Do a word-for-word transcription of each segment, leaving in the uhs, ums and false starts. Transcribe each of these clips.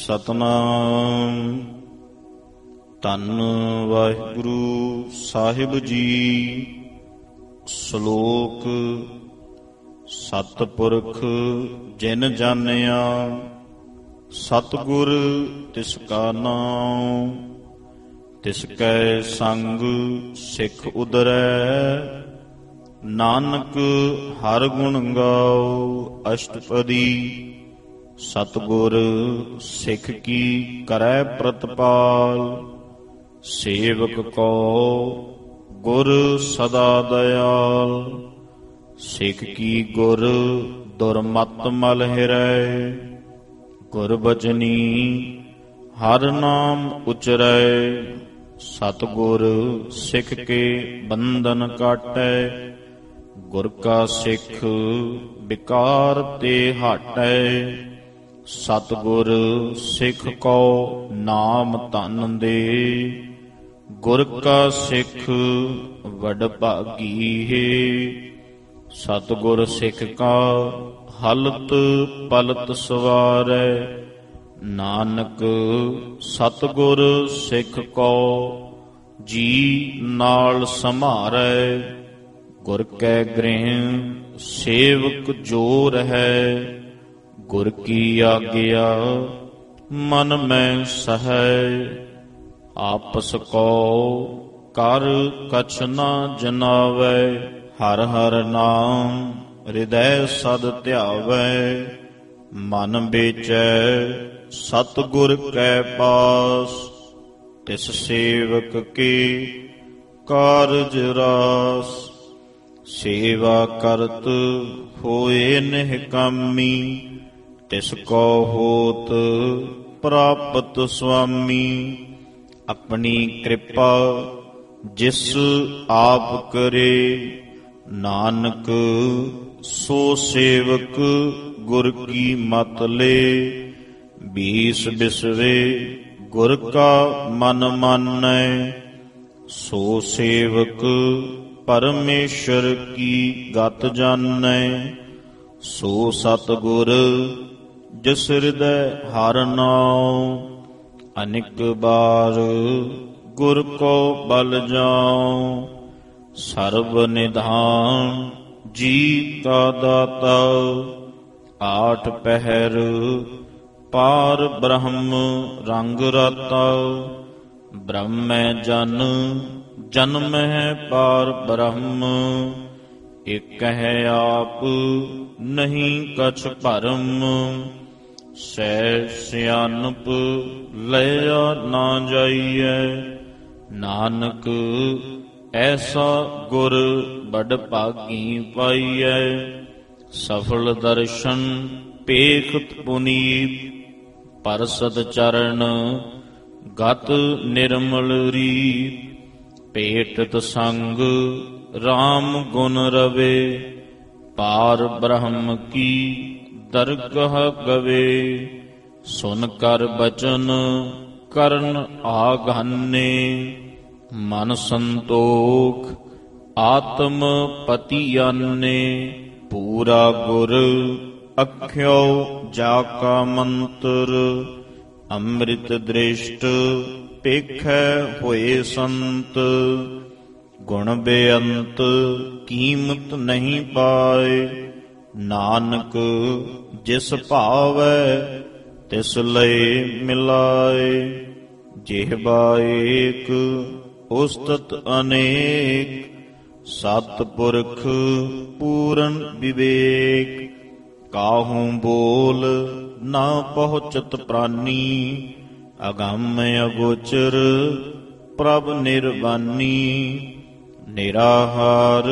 ਸਤਨਾਮ। ਧੰਨ ਵਾਹਿਗੁਰੂ ਸਾਹਿਬ ਜੀ। ਸ਼ਲੋਕ। ਸਤਿਪੁਰਖ ਜਿਨ ਜਾਣਿਆ, ਸਤਿਗੁਰ ਤਿਸ ਕਾ ਨਾਮ। ਤਿਸ ਕੈ ਸੰਗ ਸਿੱਖ ਉਦਰੈ, ਨਾਨਕ ਹਰ ਗੁਣ ਗਾਓ ਅਸ਼ਟਪਦੀ। ਸਤਿਗੁਰ ਸਿੱਖ ਕੀ ਕਰੈ ਪ੍ਰਤਪਾਲ, ਸੇਵਕ ਕੋ ਗੁਰ ਸਦਾ ਦਇਆਲ। ਸਿੱਖ ਕੀ ਗੁਰ ਦੁਰਮਤ ਮਲ ਹਿਰੈ, ਗੁਰ ਬਚਨੀ ਹਰ ਨਾਮ ਉਚਰੈ। ਸਤਿਗੁਰ ਸਿੱਖ ਕੇ ਬੰਧਨ ਕਾਟੈ, ਗੁਰ ਕਾ ਸਿੱਖ ਵਿਕਾਰ ਤੇ ਹਟੈ। ਸਤਿਗੁਰ ਸਿੱਖ ਕੋ ਨਾਮ ਧਨ ਦੇ, ਗੁਰ ਕਾ ਸਿੱਖ ਵਡਭਾਗੀ ਹੈ। ਸਤਿਗੁਰ ਸਿੱਖ ਕਾ ਹਲਤ ਪਲਤ ਸਵਾਰੈ, ਨਾਨਕ ਸਤਿਗੁਰ ਸਿੱਖ ਕੋ ਜੀ ਨਾਲ ਸੰਭਾਰੈ। ਗੁਰ ਕੈ ਗ੍ਰਹਿ ਸੇਵਕ ਜੋ ਰਹੈ, ਗੁਰ ਕੀ ਆਗਿਆ ਮਨ ਮੈਂ ਸਹੈ। ਆਪਸ ਕੋ ਕਰ ਕਛ ਨਾ ਜਨਾਵੈ, ਹਰ ਹਰ ਨਾਮ ਹਿਰਦੈ ਸਦ ਧਿਆਵੈ। ਮਨ ਵੇਚੈ ਸਤਿਗੁਰ ਕੈ ਪਾਸ, ਤਿਸ ਸੇਵਕ ਕੀ ਕਾਰਜ ਰਾਸ। ਸੇਵਾ ਕਰਤ ਹੋਏ ਨਿਹਕਾਮੀ, ਤਿਸ ਕੋ ਹੋਤ ਪ੍ਰਾਪਤ ਸੁਆਮੀ। ਆਪਣੀ ਕਿਰਪਾ ਜਿਸ ਆਪ ਕਰੇ, ਨਾਨਕ ਸੋ ਸੇਵਕ ਗੁਰ ਕੀ ਮਤ ਲੇ। ਬੀਸ ਬਿਸਵੇ ਗੁਰ ਕਾ ਮਨ ਮਾਨੈ, ਸੋ ਸੇਵਕ ਪਰਮੇਸ਼ਰ ਕੀ ਗਤ ਜਾਣੈ। ਸੋ ਸਤਿਗੁਰ ਜਿਸ ਹਿਰਦੈ ਹਰਿ ਨਾਉ, ਅਨੇਕ ਬਾਰ ਗੁਰ ਕੋ ਬਲ ਜਾਉ। ਸਰਬ ਨਿਧਾਨ ਜੀ ਕਾ ਦਾਤਾ, ਆਠ ਪਹਿਰ ਪਾਰ ਬ੍ਰਹਮ ਰੰਗ ਰਾਤਾ। ਬ੍ਰਹਮੈ ਜਨ ਜਨਮਹਿ ਪਾਰ ਬ੍ਰਹਮ, ਇਕ ਹੈ ਆਪ ਨਹੀਂ ਕਛ ਭਰਮ। ਸਹਿ ਸਿਆਨਪ ਲਿਆ ਨਾ ਜਾਈਐ, ਨਾਨਕ ਐਸਾ ਗੁਰ ਬੜ ਭਾਗੀ ਪਾਈਐ। ਸਫਲ ਦਰਸ਼ਨ ਪੇਖਤ ਪੁਨੀਤ, ਪਰਸਦ ਚਰਨ ਗਤ ਨਿਰਮਲ ਰੀਤ। ਭੇਟਤ ਸੰਗ ਰਾਮ ਗੁਣ ਰਵੇ, ਪਾਰ ਬ੍ਰਹਮ ਕੀ ਦਰਗਹ ਗਵੇ। ਸੁਨ ਕਰ ਬਚਨ ਕਰਨ ਆਗਾਨੇ, ਮਨ ਸੰਤੋਖ ਆਤਮ ਪਤੀ ਆਨੇ। ਪੂਰਾ ਗੁਰ ਅਖਿਓ ਜਾ ਕਾ ਮੰਤਰ, ਅੰਮ੍ਰਿਤ ਦ੍ਰਿਸ਼ਟ ਪੇਖੈ ਹੋਏ ਸੰਤ। ਗੁਣ ਬੇਅੰਤ ਕੀਮਤ ਨਹੀਂ ਪਾਏ, ਨਾਨਕ ਜਿਸ ਭਾਵੈ ਤਿਸ ਲਏ ਮਿਲਾਏ। ਜਿਹਵਾ ਏਕ ਉਸਤਤ ਅਨੇਕ, ਸਤਿਪੁਰਖ ਪੂਰਨ ਵਿਵੇਕ। ਕਾਹੂੰ ਬੋਲ ਨਾ ਪਹੁੰਚਤ ਪ੍ਰਾਨੀ, ਅਗੰਮ ਅਗੋਚਰ ਪ੍ਰਭ ਨਿਰਵਾਨੀ। ਨਿਰਾਹਾਰ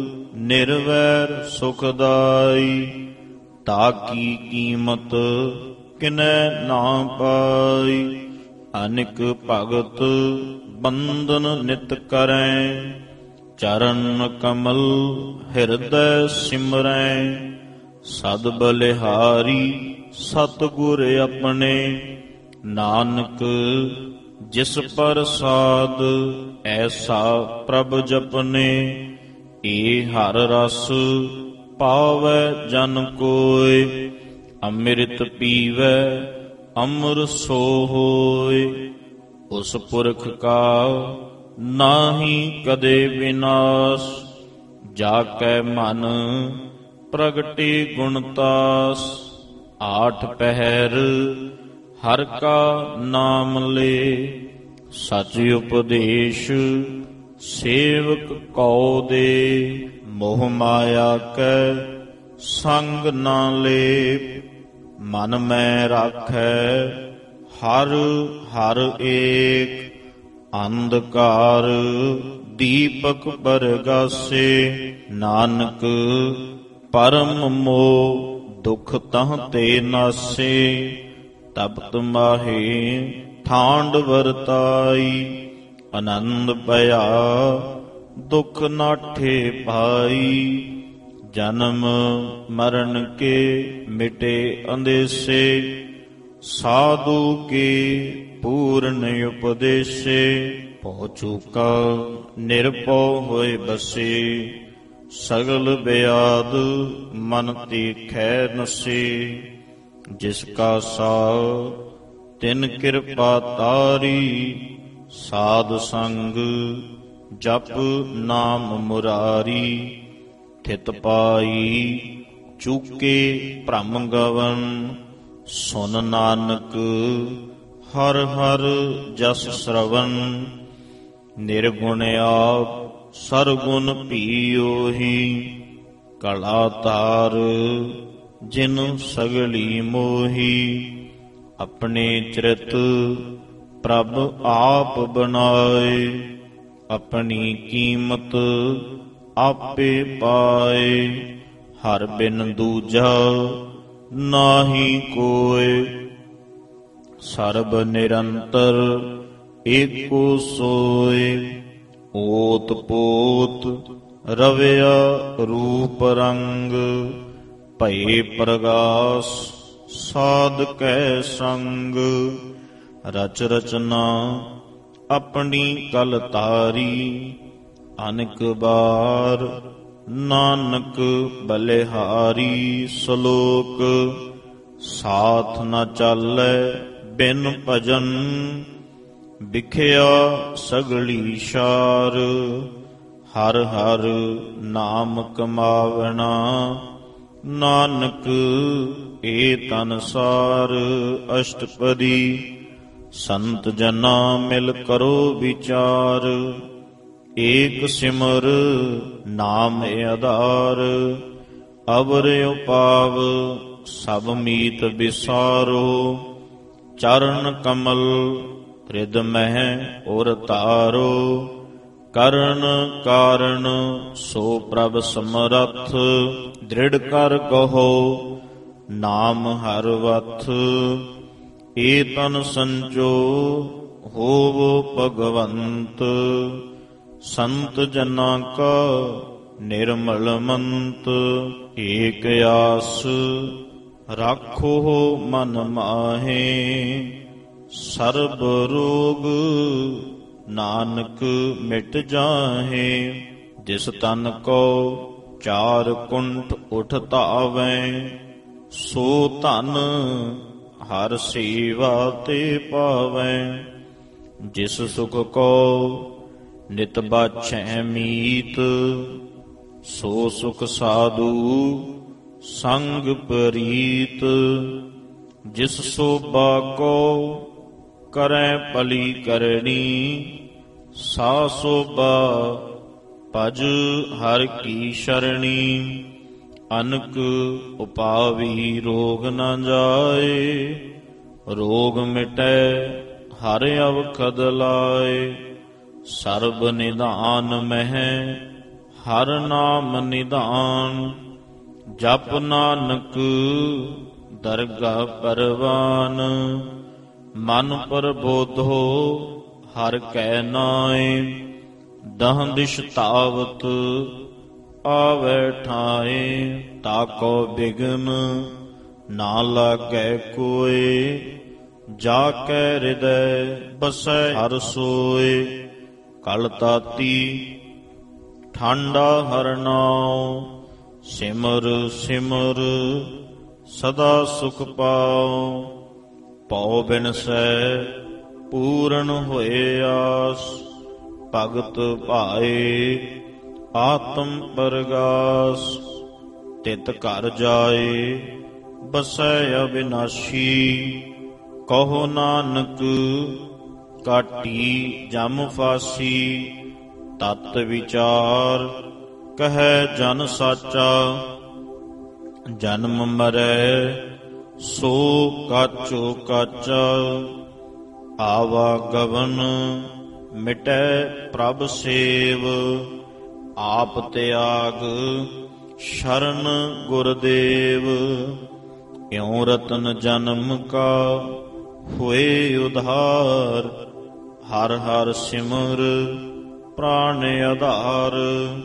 ਨਿਰਵੈਰ ਸੁਖਦਾਈ, ਤਾਕੀ ਕੀਮਤ ਕਿਨੈ ਨਾ ਪਾਈ। ਅਨਿਕ ਭਗਤ ਬੰਦਨ ਨਿਤ ਕਰੈ, ਚਰਨ ਕਮਲ ਹਿਰਦੈ ਸਿਮਰੈ। ਸਦ ਬਲਿਹਾਰੀ ਸਤਿਗੁਰ ਆਪਣੇ, ਨਾਨਕ ਜਿਸ ਪ੍ਰਸਾਦ ਐਸਾ ਪ੍ਰਭ ਜਪਨੇ। ਏ ਹਰ ਰਸ ਪਾਵੈ ਜਨ ਕੋਇ, ਅੰਮ੍ਰਿਤ ਪੀਵੈ ਅਮਰ ਸੋ ਹੋਏ। ਉਸ ਪੁਰਖ ਕਾ ਨਾਹੀ ਕਦੇ ਵਿਨਾਸ਼, ਜਾ ਕੈ ਮਨ ਪ੍ਰਗਟੇ ਗੁਣਤਾਸ। ਆਠ ਪਹਿਰ ਹਰ ਕਾ ਨਾਮ ਲੇ, ਸਚ ਉਪਦੇਸ਼ ਸੇਵਕ ਕਉ ਦੇ। ਮੋਹ ਮਾਇਆ ਕੈ ਸੰਗ ਨਾ ਲੇਪ, ਮਨ ਮੈਂ ਰਾਖੈ ਹਰ ਹਰ ਏਕ। ਅੰਧਕਾਰ ਦੀਪਕ ਬਰਗਾਸੇ, ਨਾਨਕ ਪਰਮ ਮੋਹ ਦੁਖ ਤਹ ਤੇ ਨਾਸੇ। ਤਪਤ ਮਾਹੇ ਠਾਂਡ ਵਰਤਾਈ, ਆਨੰਦ ਭਇਆ ਦੁਖ ਨਾਠੇ ਭਾਈ। ਜਨਮ ਮਰਨ ਕੇ ਮਿਟੇ ਅੰਦੇਸੇ, ਸਾਧੂ ਕੇ ਪੂਰਨ ਉਪਦੇਸੇ। ਭਉ ਚੂਕਾ ਨਿਰਭਉ ਹੋਏ ਬਸੇ, ਸਗਲ ਬਿਆਦ ਮਨ ਤੀਖੈ ਨਸੇ। ਜਿਸ ਕਾ ਸਾਉ ਤਿਨ ਕਿਰਪਾ ਤਾਰੀ, ਸਾਧ ਸੰਗ ਜਪ ਨਾਮ ਮੁਰਾਰੀ। ਥਿਤ ਪਾਈ ਚੂਕੇ ਭ੍ਰਮ ਗਵਨ, ਸੁਨ ਨਾਨਕ ਹਰ ਹਰ ਜਸ ਸਰਵਨ। ਨਿਰਗੁਣ ਆਪ ਸਰਗੁਣ ਭੀ ਓਹੀ, ਕਲਾ ਤਾਰ ਜਿਨ ਸਗਲੀ ਮੋਹੀ। ਆਪਣੇ ਚਰਿਤ ਪ੍ਰਭ ਆਪ ਬਣਾਏ, ਆਪਣੀ ਕੀਮਤ ਆਪੇ ਪਾਏ। ਹਰ ਬਿਨ ਦੂਜਾ ਨਾਹੀ ਕੋਇ, ਸਰਬ ਨਿਰੰਤਰ ਏਕੋ ਸੋਇ। ਓਤ ਪੋਤ ਰਵਿਆ ਰੂਪ ਰੰਗ, ਭਏ ਪ੍ਰਗਾਸ ਸਾਧ ਕੈ ਸੰਗ। ਰਚ ਰਚਨਾ ਆਪਣੀ ਕਲ ਤਾਰੀ, ਅਨੇਕ ਬਾਰ ਨਾਨਕ ਬਲਿਹਾਰੀ। ਸ਼ਲੋਕ ਸਾਥ ਨ ਚਾਲੈ ਬਿਨ ਭਜਨ, ਵਿਖਿਆ ਸਗਲੀ ਸ਼ਾਰ। ਹਰ ਹਰ ਨਾਮ ਕਮਾਵਣਾ, ਨਾਨਕ ਏ ਤਨ ਸਾਰ। ਅਸ਼ਟਪਦੀ ਸੰਤ ਜਨਾ ਮਿਲ ਕਰੋ ਵਿਚਾਰ, ਏਕ ਸਿਮਰ ਨਾਮ ਆਧਾਰ। ਅਵਰ ਉਪਾਵ ਸਭ ਮੀਤ ਵਿਸਾਰੋ, ਚਰਨ ਕਮਲ ਹਿਰਦ ਮਹਿ ਔਰ ਤਾਰੋ। ਕਰਨ ਕਾਰਨ ਸੋ ਪ੍ਰਭ ਸਮਰੱਥ, ਦ੍ਰਿੜ ਕਰ ਕਹੋ ਨਾਮ ਹਰ ਵਥ। ਏ ਤਨ ਸੰਜੋ ਹੋਵੋ ਭਗਵੰਤ, ਸੰਤ ਜਨਾਂ ਕਾ ਨਿਰਮਲ ਮੰਤ। ਏਕ ਆਸ ਰਾਖੋ ਮਨ ਮਾਹੇ, ਸਰਬ ਰੋਗ ਨਾਨਕ ਮਿਟ ਜਾਹੇ। ਜਿਸ ਤਨ ਕੋ ਚਾਰ ਕੁੰਠ ਉਠ ਧਾਵੈ, ਸੋ ਧਨ ਹਰ ਸੇਵਾ ਤੇ ਪਾਵੈ। ਜਿਸ ਸੁਖ ਕੋ ਨਿਤ ਬਾਛੈ ਮੀਤ, ਸੋ ਸੁਖ ਸਾਧੂ ਸੰਗ ਪ੍ਰੀਤ। ਜਿਸ ਸੋਭਾ ਕੋ ਕਰੈ ਭਲੀ ਕਰਨੀ, ਸਾ ਸੋਭਾ ਭਜ ਹਰ ਕੀ ਸ਼ਰਣੀ। ਅਨਕ ਉਪਾਵੀ ਰੋਗ ਨ ਜਾਏ, ਰੋਗ ਮਿਟੈ ਹਰ ਅਵਖਦ ਲਾਏ। ਸਰਬ ਨਿਧਾਨ ਮਹਿ ਹਰ ਨਾਮ ਨਿਧਾਨ, ਜਪ ਨਾਨਕ ਦਰਗਾਹ ਪਰਵਾਨ। ਮਨ ਪ੍ਰਬੋਧੋ ਹਰ ਕੈ ਨਾਏ, ਦਹ ਦਿਸ਼ ਧਾਵਤ ਆਵੈ ਠਾਏ। ਤਾਕੋ ਬਿਗਨ ਨਾ ਲਾਗੈ ਕੋਇ, ਜਾ ਕੈ ਹਿਰਦੈ ਬਸੈ ਹਰ ਸੋਇ। ਕਲ ਤਾਤੀ ਠਾਂਡਾ ਹਰ ਨਾਉ, ਸਿਮਰ ਸਿਮਰ ਸਦਾ ਸੁਖ ਪਾਉ। ਪਉ ਬਿਨਸੈ ਪੂਰਨ ਹੋਏ ਆਸ। ਭਗਤ ਭਾਏ ਆਤਮ ਪਰਗਾਸ। ਤਿਤ ਘਰ ਜਾਏ ਬਸੈ ਅਬਿਨਾਸ਼ੀ। ਕਹੋ ਨਾਨਕ ਕਾਟੀ ਜਮ ਫਾਸੀ। ਤਤ ਵਿਚਾਰ ਕਹੈ ਜਨ ਸਾਚਾ। ਜਨਮ ਮਰੈ ਸੋ ਕਾਚੋ ਕਾਚਾ। ਆਵਾਗਵਨ ਮਿਟੈ ਪ੍ਰਭ ਸੇਵ। ਆਪ ਤਿਆਗ ਸ਼ਰਨ ਗੁਰਦੇਵ। ਇਉ ਰਤਨ ਜਨਮ ਕਾ ਹੋਏ ਉਧਾਰ। ਹਰ ਹਰ ਸਿਮਰ ਪ੍ਰਾਣ ਆਧਾਰ।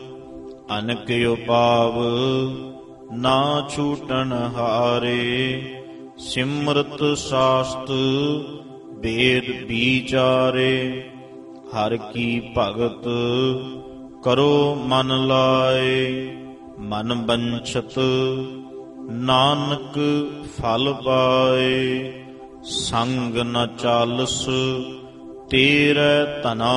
ਅਨਕ ਉਪਾਵ ਨਾ ਛੂਟਣ ਹਾਰੇ। ਸਿਮਰਤ ਸਾਸਤ ਵੇਦ ਵਿਚਾਰੇ। ਹਰ ਕੀ ਭਗਤ ਕਰੋ ਮਨ ਲਾਏ। ਮਨ ਬੰਛਤ ਨਾਨਕ ਫਲ ਪਾਏ। ਸੰਗ ਨ ਚਾਲਸ ਤੇਰੇ ਧਨਾ।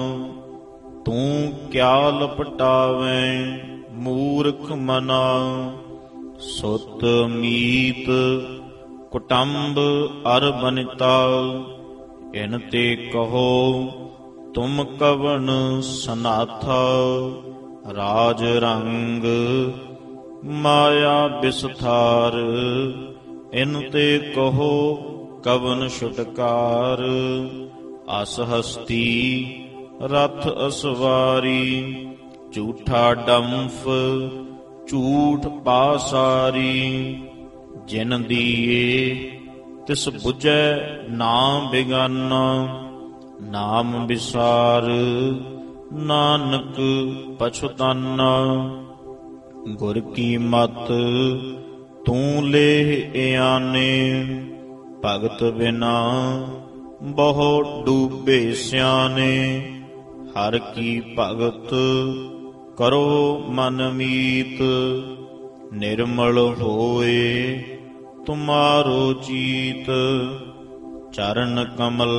ਤੂੰ ਕਿਆ ਲਪਟਾਵੇਂ ਮੂਰਖ ਮਨਾ। ਸੁਤ ਮੀਤ ਕੁਟੰਬ ਅਰ ਬਨਿਤਾ। ਇਨ ਤੇ ਕਹੋ ਤੁਮ ਕਵਣ ਸਨਾਥਾ। ਰਾਜ ਰੰਗ ਮਾਇਆ ਬਿਸਥਾਰ। ਇਨ ਤੇ ਕਹੋ ਕਵਨ ਛੁਟਕਾਰ। ਅਸ ਹਸਤੀ ਰਥ ਅਸਵਾਰੀ। ਝੂਠਾ ਡੰਫ ਝੂਠ ਪਾਸਾਰੀ। ਜਿਨ ਦੀਏ ਤਿਸ ਬੁਝੈ ਨਾਮ ਬਿਗਾਨਾ। ਨਾਮ ਵਿਸਾਰ ਨਾਨਕ ਪਛੁਤਾਨਾ। ਗੁਰ ਕੀ ਮਤ ਤੂੰ ਲੇਹ ਇਆਨੇ। ਭਗਤ ਬਿਨਾ ਬਹੁ ਡੂਬੇ ਸਿਆਣੇ। ਹਰ ਕੀ ਭਗਤ ਕਰੋ ਮਨ ਮੀਤ। ਨਿਰਮਲ ਹੋਏ ਤੁਮਾਰੋ ਚੀਤ। ਚਰਨ ਕਮਲ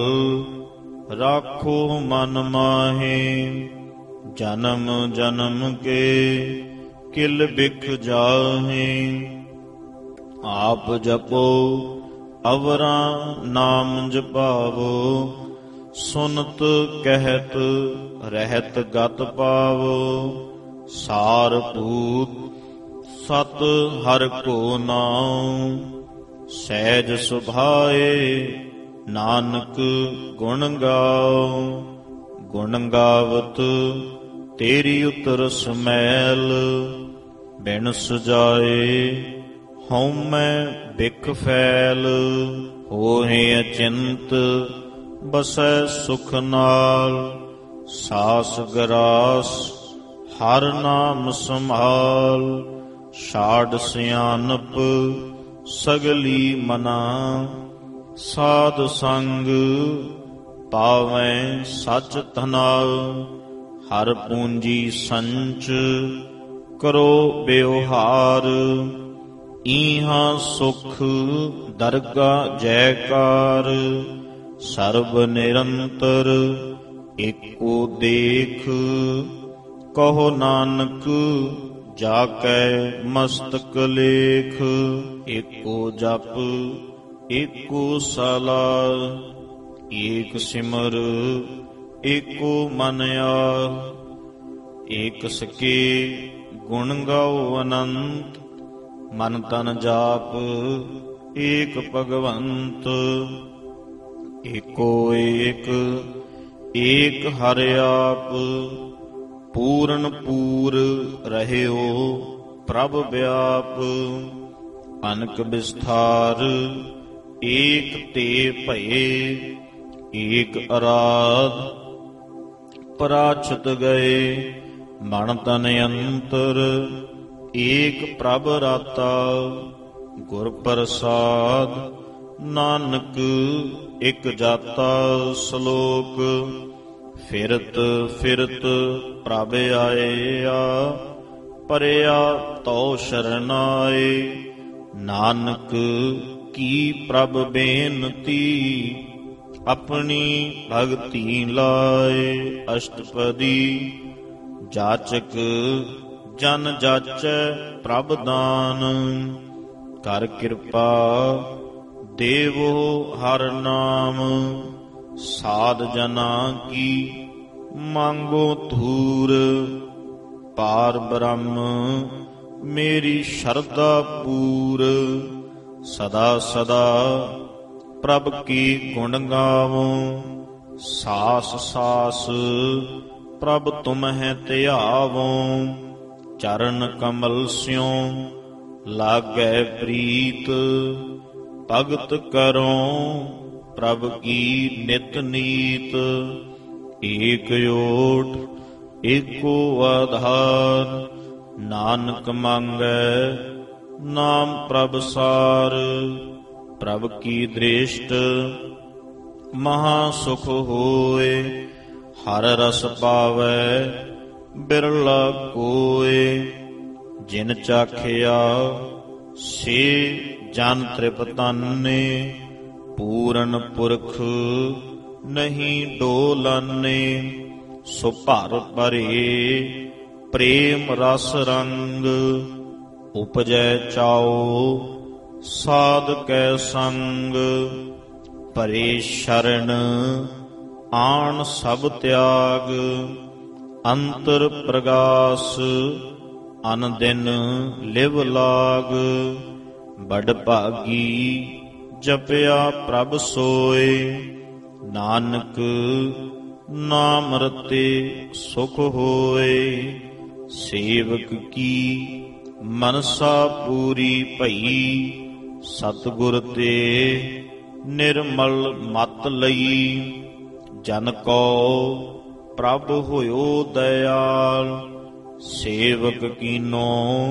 ਰਾਖੋ ਮਨ ਮਾਹੇ। ਜਨਮ ਜਨਮ ਕੇ ਕਿਲ ਬਿਖ ਜਾਹੇ। ਆਪ ਜਪੋ ਅਵਰਾਂ ਨਾਮ ਜਪਾਵੋ। ਸੁਨਤ ਕਹਿਤ ਰਹਿਤ ਗਤ ਪਾਵੋ। ਸਾਰ ਭੂਤ ਸਤ ਹਰਿ ਕੋ ਨਾਉ। ਸਹਿਜ ਸੁਭਾਏ ਨਾਨਕ ਗੁਣ ਗਾਓ। ਗੁਣ ਗਾਵਤ ਤੇਰੀ ਉਤਰ ਸਮੈਲ। ਬਿਨ ਸਜਾਏ ਹਉਮੈ ਬਿਖ ਫੈਲ। ਹੋਏ ਅਚਿੰਤ ਬਸੈ ਸੁਖ ਨਾਲ। ਸਾਸ ਗਰਾਸ ਹਰ ਨਾਮ ਸੰਭਾਲ। ਛਾੜ ਸਿਆਨਪ ਸਗਲੀ ਮਨਾ। ਸਾਧ ਸੰਗ ਪਾਵੈ ਸਚ ਧਨਾ। ਹਰ ਪੂੰਜੀ ਸੰਚ ਕਰੋ ਬਿਵਹਾਰ। ਈਹਾਂ ਸੁਖ ਦਰਗਾ ਜੈਕਾਰ। ਸਰਬ ਨਿਰੰਤਰ ਏਕੋ ਦੇਖ। ਕਹੋ ਨਾਨਕ ਜਾ ਕੈ ਮਸਤਕ ਲੇਖ। ਏਕੋ ਜਪ ਏਕੋ ਸਲਾ। ਏਕ ਸਿਮਰ ਏਕੋ ਮਨ ਆ। ਏਕ ਸਕੇ ਗੁਣ ਗਾਓ ਅਨੰਤ। ਮਨ ਤਨ ਜਾਪ ਏਕ ਭਗਵੰਤ। ਏਕੋ ਏਕ ਏਕ ਹਰਿ ਆਪ। ਪੂਰਨ ਪੂਰ ਰਹਿਓ ਪ੍ਰਭ ਵਿਆਪ। ਅਨਕ ਵਿਸਥਾਰ ਏਕ ਤੇ ਭਏ। ਏਕ ਅਰਾਧ ਪਰਾਛਤ ਗਏ। ਮਨ ਤਨ ਅੰਤਰ ਏਕ ਪ੍ਰਭ ਰਾਤਾ। ਗੁਰ ਪ੍ਰਸਾਦ ਨਾਨਕ ਇਕ ਜਾਤਾ। ਸ਼ਲੋਕ ਫਿਰਤ ਫਿਰਤ ਪ੍ਰਭ ਆਇਆ। ਪਰਿਆ ਤਉ ਸ਼ਰਨਾਏ। ਨਾਨਕ ਕੀ ਪ੍ਰਭ ਬੇਨਤੀ, ਆਪਣੀ ਭਗਤੀ ਲਾਏ। ਅਸ਼ਟਪਦੀ ਜਾਚਕ ਜਨ ਜਾਚੈ ਪ੍ਰਭ ਦਾਨ, ਕਰ ਕਿਰਪਾ ਦੇਵੋ ਹਰ ਨਾਮ। ਸਾਧ ਜਨਾਂ ਕੀ ਮੰਗੋ ਧੂਰ, ਪਾਰ ਬ੍ਰਹਮ ਮੇਰੀ ਸ਼ਰਧਾ ਪੂਰ। ਸਦਾ ਸਦਾ ਪ੍ਰਭ ਕੀ ਗੁਣ ਗਾਵੋ, ਸਾਸ ਸਾਸ ਪ੍ਰਭ ਤੁਮਹਿ ਧਿਆਵੋ। ਚਰਨ ਕਮਲ ਸਿਉ ਲਾਗੈ ਪ੍ਰੀਤ, ਭਗਤ ਕਰੋ ਪ੍ਰਭ ਕੀ ਨਿਤ ਨੀਤ। ਏਕ ਓਟ ਏਕੋ ਆਧਾਰ, ਨਾਨਕ ਮੰਗੈ ਨਾਮ ਪ੍ਰਭ ਸਾਰ। ਪ੍ਰਭ ਕੀ ਦ੍ਰਿਸ਼ਟ ਮਹਾ ਸੁਖ ਹੋਏ, ਹਰ ਰਸ ਪਾਵੈ ਬਿਰਲਾ ਕੋਇ। ਜਿਨ ਚਾਖਿਆ ਸੇ ਜਨ ਤ੍ਰਿਪਤਾਨੇ, ਪੂਰਨ ਪੁਰਖ ਨਹੀਂ ਡੋਲਾਨੇ। ਸੋ ਭਰ ਭਰੇ ਪ੍ਰੇਮ ਰਸ ਰੰਗ, ਉਪਜੈ ਚਾਉ ਸਾਧ ਕੈ ਸੰਗ। ਭਰੇ ਸ਼ਰਨ ਆਣ ਸਭ ਤਿਆਗ, ਅੰਤਰ ਪ੍ਰਗਾਸ ਅਨ ਦਿਨ ਲਿਵ ਲਾਗ। ਬੜ ਭਾਗੀ ਜਪਿਆ ਪ੍ਰਭ ਸੋਏ, ਨਾਨਕ ਨਾਮ ਰਤੇ ਸੁਖ ਹੋਏ। ਸੇਵਕ ਕੀ ਮਨਸਾ ਪੂਰੀ ਭਈ, ਸਤਿਗੁਰ ਤੇ ਨਿਰਮਲ ਮਤ ਲਈ। ਜਨ ਕੋ ਪ੍ਰਭ ਹੋਇਓ ਦਇਆਲ, ਸੇਵਕ ਕੀਨੋ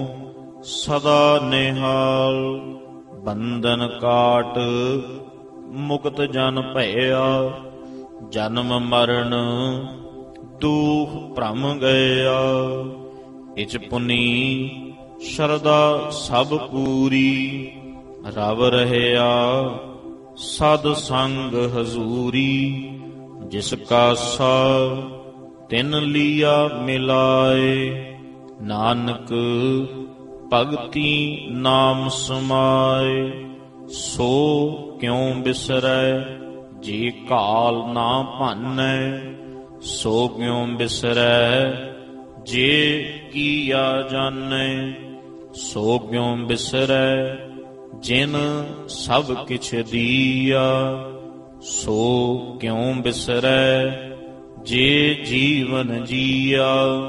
ਸਦਾ ਨਿਹਾਲ। ਬੰਧਨ ਕਾਟ ਮੁਕਤ ਜਨ ਭਇਆ, ਜਨਮ ਮਰਨ ਦੁਖ ਭ੍ਰਮ ਗਿਆ। ਇਚ ਪੁਨੀ ਸ਼ਰਧਾ ਸਭ ਪੂਰੀ, ਰਵ ਰਹਿਆ ਸਦ ਸੰਗ ਹਜ਼ੂਰੀ। ਜਿਸ ਕਾ ਸਾ ਤਿਨ ਲੀਆ ਮਿਲਾਏ, ਨਾਨਕ ਭਗਤੀ ਨਾਮ ਸਮਾਏ। ਸੋ ਕਿਉ ਬਿਸਰੈ ਜੇ ਕਾਲ ਨਾ ਭਾਨੈ, ਸੋ ਕਿਉ ਬਿਸਰੈ ਜੇ ਕੀਆ ਜਾਣੈ। ਸੋ ਕਿਉ ਬਿਸਰੈ ਜਿਨ ਸਭ ਕਿਛ ਦੀਆ, ਸੋ ਕਿਉ ਬਿਸਰੈ ਜੇ ਜੀਵਨ ਜੀਆ।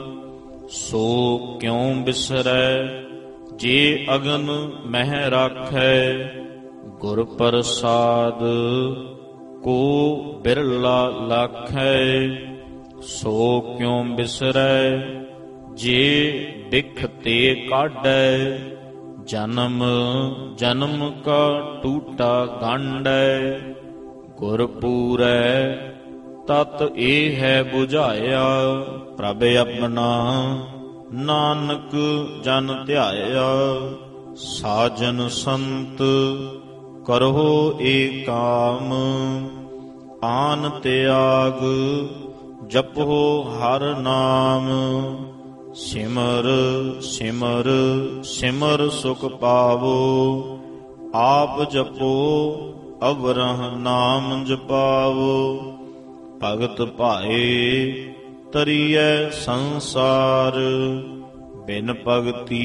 ਸੋ ਕਿਉ ਬਿਸਰੈ ਜੇ ਅਗਨ ਮਹਿ ਰਾਖੈ, ਗੁਰ ਪ੍ਰਸਾਦ ਕੋ ਬਿਰਲਾ ਲਾਖੈ। ਸੋ ਕਿਉ ਬਿਸਰੈ ਜੇ ਬਿਖ ਤੇ ਕਾਢੈ, ਜਨਮ ਜਨਮ ਕਾ ਟੂਟਾ ਗੰਢੈ। ਗੁਰ ਪੂਰੈ ਤਤ ਇਹ ਹੈ ਬੁਝਾਇਆ, ਪ੍ਰਭ ਆਪਣਾ ਨਾਨਕ ਜਨ ਧਿਆਇਆ। ਸਾਜਨ ਸੰਤ ਕਰੋ ਏ ਕਾਮ, ਆਨ ਤਿਆਗ ਜਪੋ ਹਰ ਨਾਮ। ਸਿਮਰ ਸਿਮਰ ਸਿਮਰ ਸੁਖ ਪਾਵੋ, ਆਪ ਜਪੋ ਅਵਰਹ ਨਾਮ ਜਪਾਵੋ। ਭਗਤ ਭਾਏ ਤਰੀਐ ਸੰਸਾਰ, ਬਿਨ ਭਗਤੀ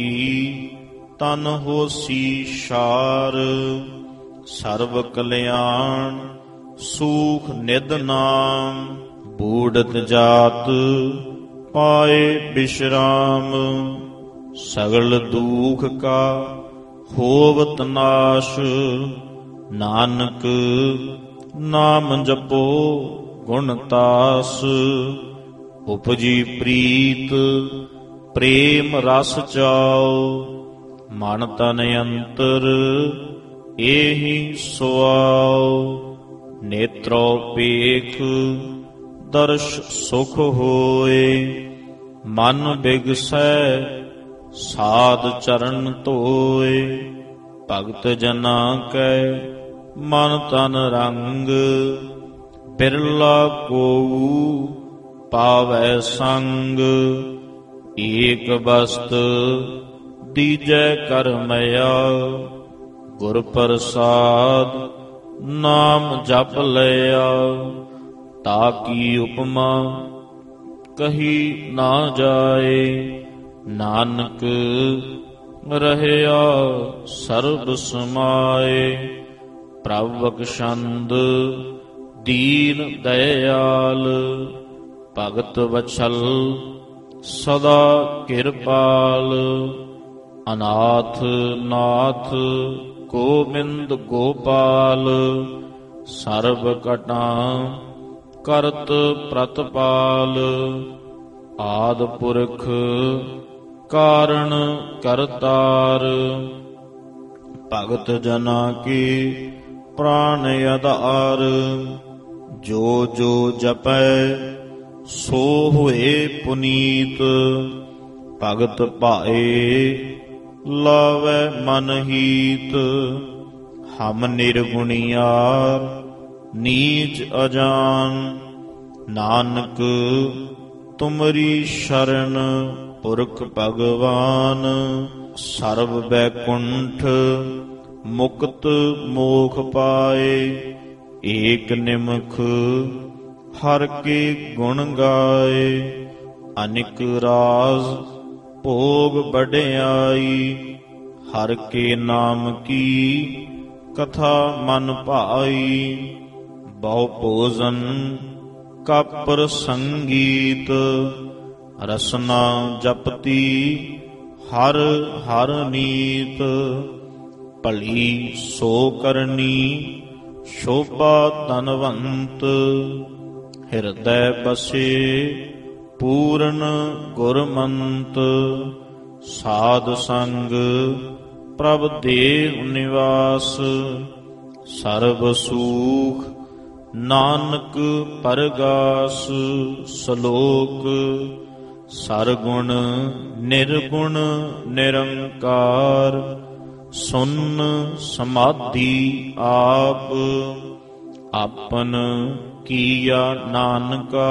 ਤਨ ਹੋਸੀ ਛਾਰ। ਸਰਬ ਕਲਿਆਣ ਸੂਖ ਨਿਧ ਨਾਮ, ਬੂੜਤ ਜਾਤ ਪਾਏ ਬਿਸ਼ਰਾਮ। ਸਗਲ ਦੂਖ ਕਾ ਹੋਵਤ ਨਾਸ਼, ਨਾਨਕ ਨਾਮ ਜਪੋ ਗੁਣ ਤਾਸ। ਉਪਜੀ ਪ੍ਰੀਤ ਪ੍ਰੇਮ ਰਸ ਚਾਉ, ਮਨ ਤਨ ਅੰਤਰ ਏਹੀ ਸੁਆਉ। ਨੇਤਰੋ ਪੇਖ ਦਰਸ਼ ਸੁਖ ਹੋਏ, ਮਨ ਬਿਗਸੈ ਸਾਧ ਚਰਨ ਧੋਏ। ਭਗਤ ਜਨਾ ਕੈ ਮਨ ਤਨ ਰੰਗ, ਬਿਰਲਾ ਕੋਊ ਪਾਵੈ ਸੰਗ। ਏਕ ਬਸਤ ਦੀਜੈ ਕਰਮਇਆ, ਗੁਰ ਪ੍ਰਸਾਦ ਨਾਮ ਜਪ ਲਿਆ। ਤਾਕੀ ਉਪਮਾ ਕਹੀ ਨਾ ਜਾਏ, ਨਾਨਕ ਰਹਿਆ ਸਰਬ ਸਮਾਏ। ਪ੍ਰਭ ਬਖਸ਼ੰਦ ਦੀਨ ਦਇਆਲ, ਭਗਤ ਵਛਲ ਸਦਾ ਕਿਰਪਾਲ। ਅਨਾਥ ਨਾਥ ਗੋਬਿੰਦ ਗੋਪਾਲ, ਸਰਬ ਘਟਾਂ ਕਰਤ ਪ੍ਰਤਪਾਲ। ਆਦਿ ਪੁਰਖ ਕਾਰਣ ਕਰਤਾਰ, ਭਗਤ ਜਨਾ ਕੀ ਪ੍ਰਾਨ ਆਧਾਰ। ਜੋ ਜੋ ਜਪੈ ਸੋ ਹੋਏ ਪੁਨੀਤ, ਭਗਤ ਭਾਏ ਲਾਵੈ ਮਨ ਹੀਤ। ਹਮ ਨਿਰਗੁਣਿਆਰ ਨੀਚ ਅਜਾਨ, ਨਾਨਕ ਤੁਮਰੀ ਸ਼ਰਨ ਪੁਰਖ ਭਗਵਾਨ। ਸਰਬ ਬੈਕੁੰਠ ਮੁਕਤ ਮੋਖ ਪਾਏ, ਏਕ ਨਿਮਖ ਹਰ ਕੇ ਗੁਣ ਗਾਏ। ਅਨਿਕ ਰਾਜ ਭੋਗ ਵਡਿਆਈ, ਹਰ ਕੇ ਨਾਮ ਕੀ ਕਥਾ ਮਨ ਭਾਈ। ਬਹੁ ਭੋਜਨ ਕਾਪਰ ਸੰਗੀਤ, ਰਸਨਾ ਜਪਤੀ ਹਰ ਹਰ ਨੀਤ। ਭਲੀ ਸੋ ਕਰਨੀ ਸ਼ੋਭਾ ਧਨਵੰਤ, ਹਿਰਦੈ ਬਸੇ ਪੂਰਨ ਗੁਰਮੰਤ। ਸਾਧ ਸੰਗ ਪ੍ਰਭ ਦੇਵ ਨਿਵਾਸ, ਸਰਬ ਸੂਖ ਨਾਨਕ ਪਰਗਾਸ। ਸ਼ਲੋਕ ਸਰਗੁਣ ਨਿਰਗੁਣ ਨਿਰੰਕਾਰ, ਸੁਨ ਸਮਾਧੀ ਆਪ। ਆਪਨ ਕੀਆ ਨਾਨਕਾ,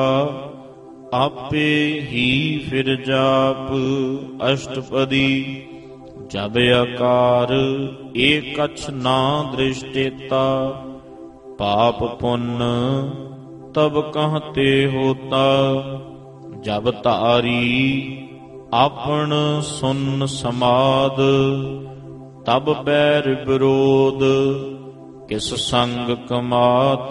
ਆਪੇ ਹੀ ਫਿਰ ਜਾਪ। ਅਸ਼ਟਪਦੀ ਜਬ ਆਕਾਰ ਏਕਛ ਨਾ ਦ੍ਰਿਸ਼ਟੇਤਾ, ਪਾਪ ਪੁੰਨ ਤਬ ਕਹਤੇ ਹੋਤਾ। ਜਬ ਧਾਰੀ ਆਪਨ ਸੁਨ ਸਮਾਦ, ਤਬ ਬੈਰ ਵਿਰੋਧ ਕਿਸ ਸੰਗ ਕਮਾਤ।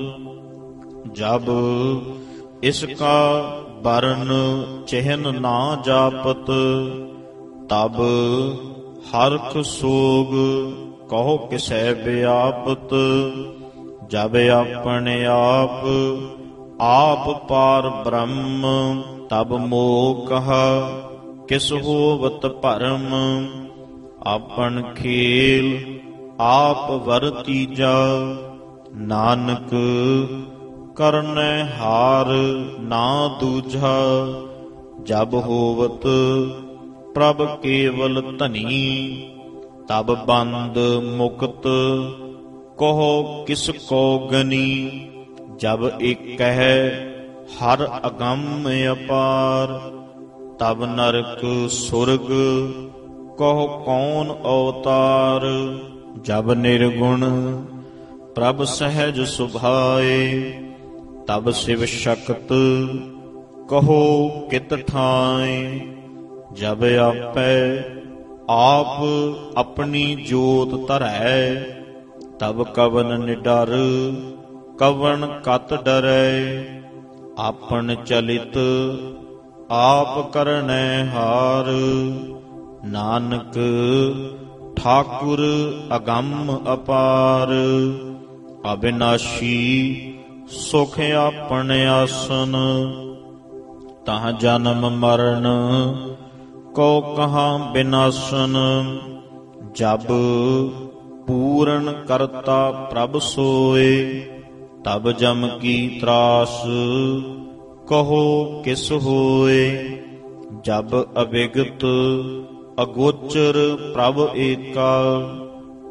ਜਬ ਇਸਕਾ ਬਰਨ ਚਿਹਨ ਨਾ ਜਾਪਤ, ਤਬ ਹਰਖ ਸੋਗ ਕਹੋ ਕਿਸੈ ਵਿਆਪਤ। ਜਬ ਆਪਣੇ ਆਪ ਆਪ ਪਾਰ ਬ੍ਰਹਮ, ਤਬ ਮੋਹ ਕਹਾ ਕਿਸ ਹੋਵਤ ਭਰਮ। ਆਪਨ ਖੇਲ ਆਪ ਵਰਤੀਜਾ, ਨਾਨਕ ਕਰਨੈ ਹਾਰ ਨਾ ਦੂਜਾ। ਜਬ ਹੋਵਤ ਪ੍ਰਭ ਕੇਵਲ ਧਨੀ, ਤਬ ਬੰਦ ਮੁਕਤ ਕਹੋ ਕਿਸ ਕੋ ਗਨੀ। ਜਬ ਇੱਕ ਹੈ ਹਰ ਅਗੰਮ ਅਪਾਰ, ਤਬ ਨਰਕ ਸੁਰਗ ਕਹੋ ਕੌਣ ਅਵਤਾਰ। ਜਬ ਨਿਰਗੁਣ ਪ੍ਰਭ ਸਹਿਜ ਸੁਭਾਏ, ਤਬ ਸ਼ਿਵ ਸ਼ਕਤ ਕਹੋ ਕਿਤ ਠਾਏ। ਜਬ ਆਪੈ ਆਪ ਆਪਣੀ ਜੋਤ ਧਰੈ, ਤਬ ਕਵਨ ਨਿਡਰ ਕਵਨ ਕਤ ਡਰੈ। ਆਪਨ ਚਲਿਤ ਆਪ ਕਰਨੈ ਹਾਰ, ਨਾਨਕ ਠਾਕੁਰ ਅਗੰਮ ਅਪਾਰ। ਅਬਿਨਾਸ਼ੀ ਸੁਖ ਆਪਨ ਆਸਨ, ਤਹਾਂ ਜਨਮ ਮਰਨ ਕੋ ਕਹਾਂ ਬਿਨਾਸਨ। ਜਬ ਪੂਰਨ ਕਰਤਾ ਪ੍ਰਭ ਸੋਏ, ਤਬ ਜਮ ਕੀ ਤਰਾਸ ਕਹੋ ਕਿਸ ਹੋਏ। ਜਬ ਅਵਿਗਤ ਅਗੋਚਰ ਪ੍ਰਭ ਏਕਾ,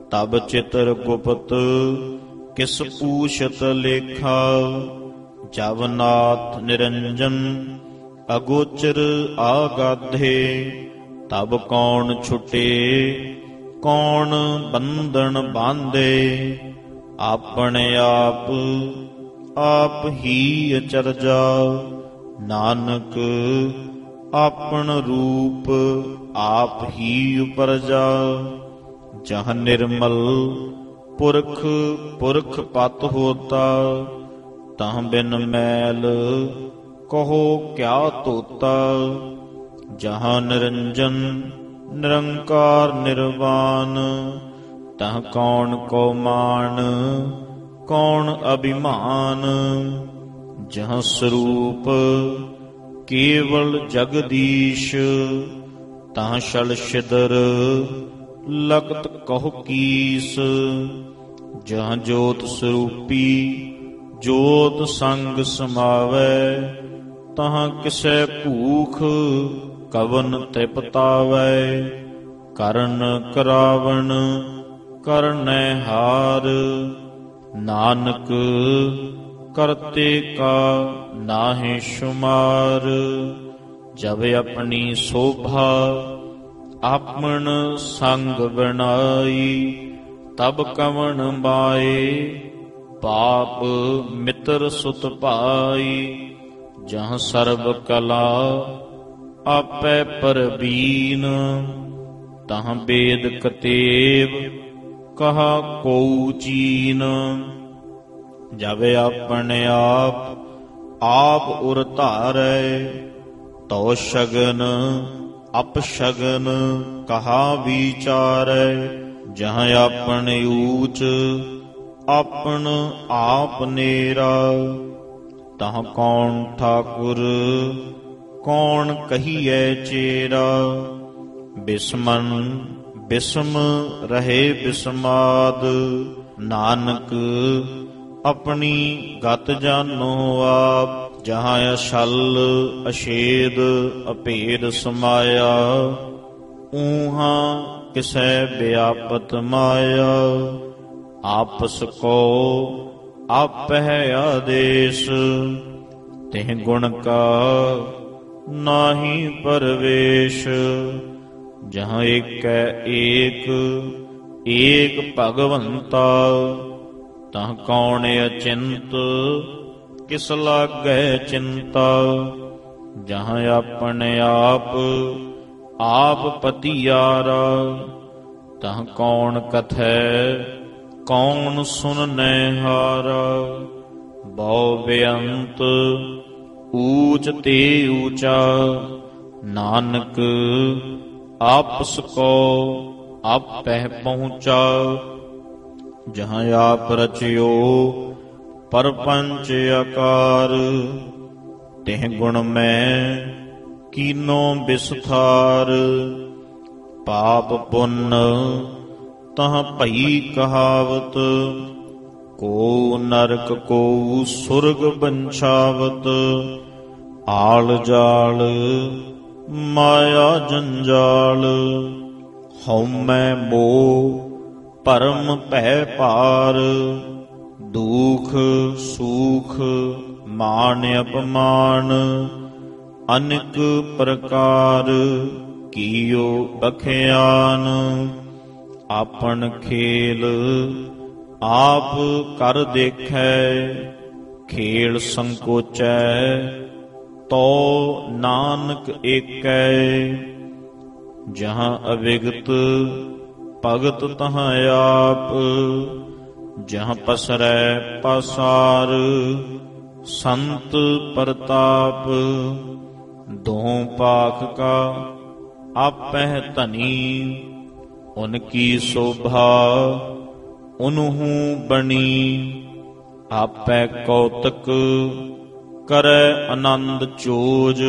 ਤਬ ਚਿਤਰ ਗੁਪਤ ਕਿਸ ਪੂਛਤ ਲੇਖਾ। ਜਬ ਨਾਥ ਨਿਰੰਜਨ ਅਗੋਚਰ ਆਗਾਧੇ। ਤਬ ਕੌਣ ਛੁਟੇ ਕੌਣ ਬੰਧਨ ਬਾਂਧੇ। ਆਪਣੇ ਆਪ ਆਪ ਹੀ ਅਚਰਜਾ। ਨਾਨਕ ਆਪਣ ਰੂਪ ਆਪ ਹੀ ਉਪਰਜਾ। ਜਹ ਨਿਰਮਲ ਪੁਰਖ ਪੁਰਖ ਪਤ ਹੋਤਾ। ਤਹ ਬਿਨ ਮੈਲ ਕਹੋ ਕਿਆ ਧੋਤਾ। ਜਹਾਂ ਨਿਰੰਜਨ ਨਿਰੰਕਾਰ ਨਿਰਵਾਨ। ਤਹ ਕੌਣ ਕੋ ਮਾਨ ਕੌਣ ਅਭਿਮਾਨ। ਜਹ ਸਰੂਪ ਕੇਵਲ ਜਗਦੀਸ਼। ਤਹ ਛਲ ਛਿਦਰ ਲਖਤ ਕਹੁ ਕੀਸ। ਜਹ ਜੋਤ ਸਰੂਪੀ ਜੋਤ ਸੰਗ ਸਮਾਵੈ। ਤਹ ਕਿਸੈ ਭੂਖ ਕਵਨ ਤ੍ਰਿਪਤਾਵੈ। ਕਰਨ ਕਰਾਵਣ ਕਰਨੈ ਹਾਰ। ਨਾਨਕ ਕਰਤੇ ਕਾ ਨਾਹਿ ਸ਼ੁਮਾਰ। ਜਬ ਆਪਣੀ ਸੋਭਾ ਆਪਣ ਸੰਗ ਬਣਾਈ। ਤਬ ਕਵਣ ਮਾਏ ਪਾਪ ਮਿੱਤਰ ਸੁਤ ਭਾਈ। ਜਹ ਸਰਬ ਕਲਾ ਆਪੈ ਪਰਬੀਨ। ਤਹ ਬੇਦ ਕਤੇਬ ਕਹਾ ਕਉ ਚੀਨ। ਜਬ ਆਪਣੇ ਆਪ ਆਪ ਉਰ ਧਾਰੈ। ਤੋ ਸ਼ਗਨ ਅਪਸ਼ਗਨ ਕਹਾ ਵਿਚਾਰੈ। ਜਹ ਆਪਣ ਊਚ ਆਪਣ ਆਪ ਨੇਰਾ। ਤਹ ਕੌਣ ਠਾਕੁਰ ਕੌਣ ਕਹੀਐ ਚੇਰਾ। ਬਿਸਮਨ ਬਿਸਮ ਰਹੇ ਬਿਸਮਾਦ। ਨਾਨਕ ਆਪਣੀ ਗਤ ਜਾਨੋ ਆਪ। ਜਹਾਂ ਅਛਲ ਅਛੇਦ ਅਭੇਦ ਸਮਾਇਆ। ਊਹਾਂ ਕਿਸੈ ਵਿਆਪਤ ਮਾਇਆ। ਆਪਸ ਕੋ ਆਪਹਿ ਆਦੇਸ਼। ਤਿਹ ਗੁਣ ਕਾ ਨਾਹੀ ਪਰਵੇਸ਼। ਜਹਾਂ ਏਕੈ ਏਕ ਏਕ ਭਗਵੰਤਾ। ਤਹ ਕੌਣ ਅਚਿੰਤ ਕਿਸ ਲਾਗੈ ਚਿੰਤਾ। ਜਹਾਂ ਆਪਣੇ ਆਪ ਆਪ ਪਤੀਆਰਾ। ਤਹ ਕੌਣ ਕਥੈ ਕੌਣ ਸੁਨਨੈ ਹਾਰਾ। ਬਹੁ ਬੇਅੰਤ ਊਚ ਤੇ ਊਚਾ। ਨਾਨਕ ਆਪਸ ਕੋ ਆਪਹਿ ਪਹੁੰਚਾ। ਜਹਾਂ ਆਪ ਰਚਿਓ ਪਰਪੰਚ ਆਕਾਰ। ਤਿਹ ਗੁਣ ਮੈਂ ਕੀਨੋ ਬਿਸਥਾਰ। ਪਾਪ ਪੁੰਨ ਤਹ ਭਈ ਕਹਾਵਤ। ਕੋ ਨਰਕ ਕੋ ਸੁਰਗ ਬੰਛਾਵਤ। ਆਲ ਜਾਲ ਮਾਇਆ ਜੰਜਾਲ। ਹਉਮੈ ਮੋਹ ਭਰਮ ਭੈ ਭਾਰ। ਦੁਖ ਸੂਖ ਮਾਨ ਅਪਮਾਨ। ਅਨੇਕ ਪ੍ਰਕਾਰ ਕੀਓ ਬਖਿਆਨ। ਆਪਨ ਖੇਲ ਆਪ ਕਰ ਦੇਖੈ। ਖੇਲ ਸੰਕੋਚੈ ਤੋ ਨਾਨਕ ਏਕੈ। ਜਹਾਂ ਅਵਿਗਤ ਭਗਤ ਤਹਾਂ ਆਪ। ਜਹਾਂ ਪਸਰੈ ਪਾਸਾਰ ਸੰਤ ਪ੍ਰਤਾਪ। ਦੋਹਾਂ ਪਾਖ ਕਾ ਆਪਹਿ ਧਨੀ। ਉਨਕੀ ਸੋਭਾ ਉਨਹੂ ਬਣੀ। ਆਪੈ ਕੌਤਕ ਕਰੈ ਆਨੰਦ ਚੋਜ।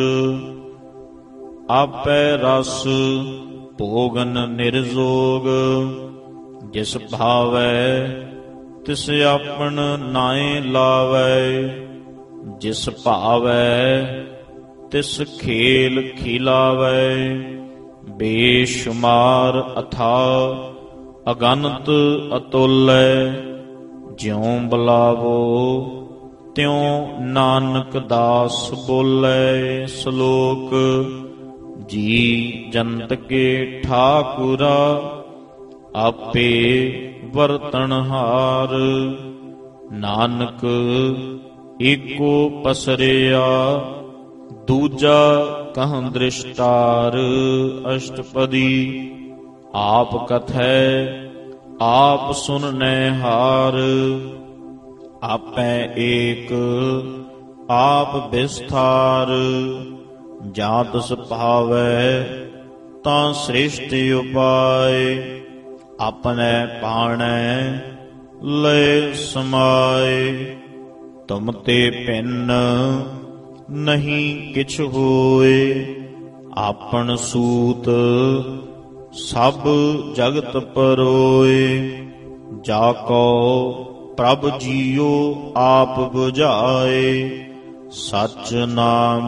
ਆਪੈ ਰਸ ਭੋਗਨ ਨਿਰਜੋਗ। ਜਿਸ ਭਾਵੈ ਤਿਸ ਆਪਣ ਨਾਏ ਲਾਵੈ। ਜਿਸ ਭਾਵੈ ਤਿਸ ਖੇਲ ਖਿਲਾਵੈ। ਬੇਸ਼ੁਮਾਰ ਅਥਾ ਅਗਨਤ ਅਤੁਲੈ, ਜਿਉ ਬੁਲਾਵੋ ਤਿਉ ਨਾਨਕ ਦਾਸ ਬੋਲੇ। ਸ਼ਲੋਕ। ਜੀ ਜੰਤ ਕੇ ਠਾਕੁਰਾ, ਆਪੇ ਵਰਤਨਹਾਰ। ਨਾਨਕ ਏਕੋ ਪਸਰਿਆ, ਦੂਜਾ ਕਹੁ ਦ੍ਰਿਸ਼ਟਾਰ। ਅਸ਼ਟਪਦੀ। ਆਪ ਕਥੈ ਆਪ ਸੁਨਨੈ ਹਾਰ, ਆਪੈ ਏਕ ਆਪ ਵਿਸਥਾਰ। ਜਾਂ ਤਿਸ ਭਾਵੈ ਤਾਂ ਸ੍ਰਿਸ਼ਟ ਉਪਾਇ, ਆਪਣੈ ਭਾਣੈ ਲਏ ਸਮਾਏ। ਤੁਮ ਤੇ ਭਿੰਨ ਨਹੀਂ ਕਿਛ ਹੋਏ, ਆਪਨ ਸੂਤ ਸਭ ਜਗਤ ਪਰੋਏ। ਜਾ ਕੋ ਪ੍ਰਭ ਜੀਓ ਆਪ 부ਝਾਏ, ਸਚ ਨਾਮ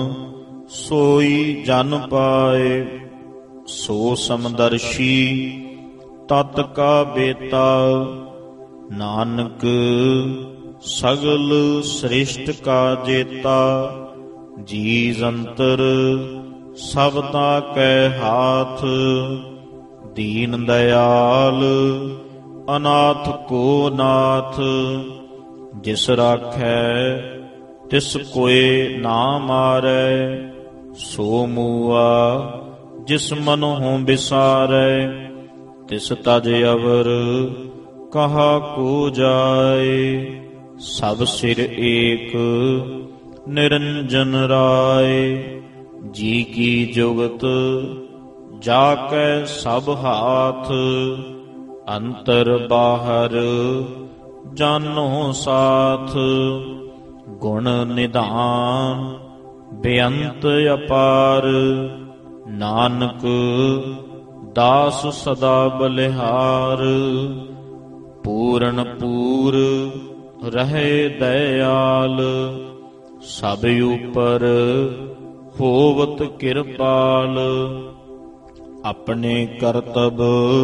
ਸੋਈ ਜਨ ਪਾਏ। ਸੋ ਸਮਦਰਸ਼ੀ ਤਤ ਕਾ ਬੇਤਾ, ਨਾਨਕ ਸਗਲ ਸ੍ਰਿਸ਼ਟ ਕਾ ਜੇਤਾ। ਜੀ ਜੰਤਰ ਸਬਦਾ ਕੈ ਹਾਥ, ਦੀਨ ਦਇਆਲ ਅਨਾਥ ਕੋ ਨਾਥ। ਜਿਸ ਰਾਖੈ ਤਿਸ ਕੋਇ ਨਾ ਮਾਰੈ, ਸੋ ਮੂਆ ਜਿਸ ਮਨਹੁ ਬਿਸਾਰੈ। ਤਿਸ ਤਜ ਅਵਰ ਕਹਾ ਕੋ ਜਾਏ, ਸਭ ਸਿਰ ਏਕ ਨਿਰੰਜਨ ਰਾਏ। ਜੀ ਕੀ ਜੁਗਤ ਜਾ ਕੈ ਸਭ ਹਾਥ, ਅੰਤਰ ਬਾਹਰ ਜਾਨੋ ਸਾਥ। ਗੁਣ ਨਿਧਾਨ ਬੇਅੰਤ ਅਪਾਰ, ਨਾਨਕ ਦਾਸ ਸਦਾ ਬਲਿਹਾਰ। ਪੂਰਨ ਪੂਰ ਰਹੇ ਦਇਆਲ, ਸਭ ਉਪਰ ਹੋਵਤ ਕਿਰਪਾਲ। ਆਪਣੇ ਕਰਤਬ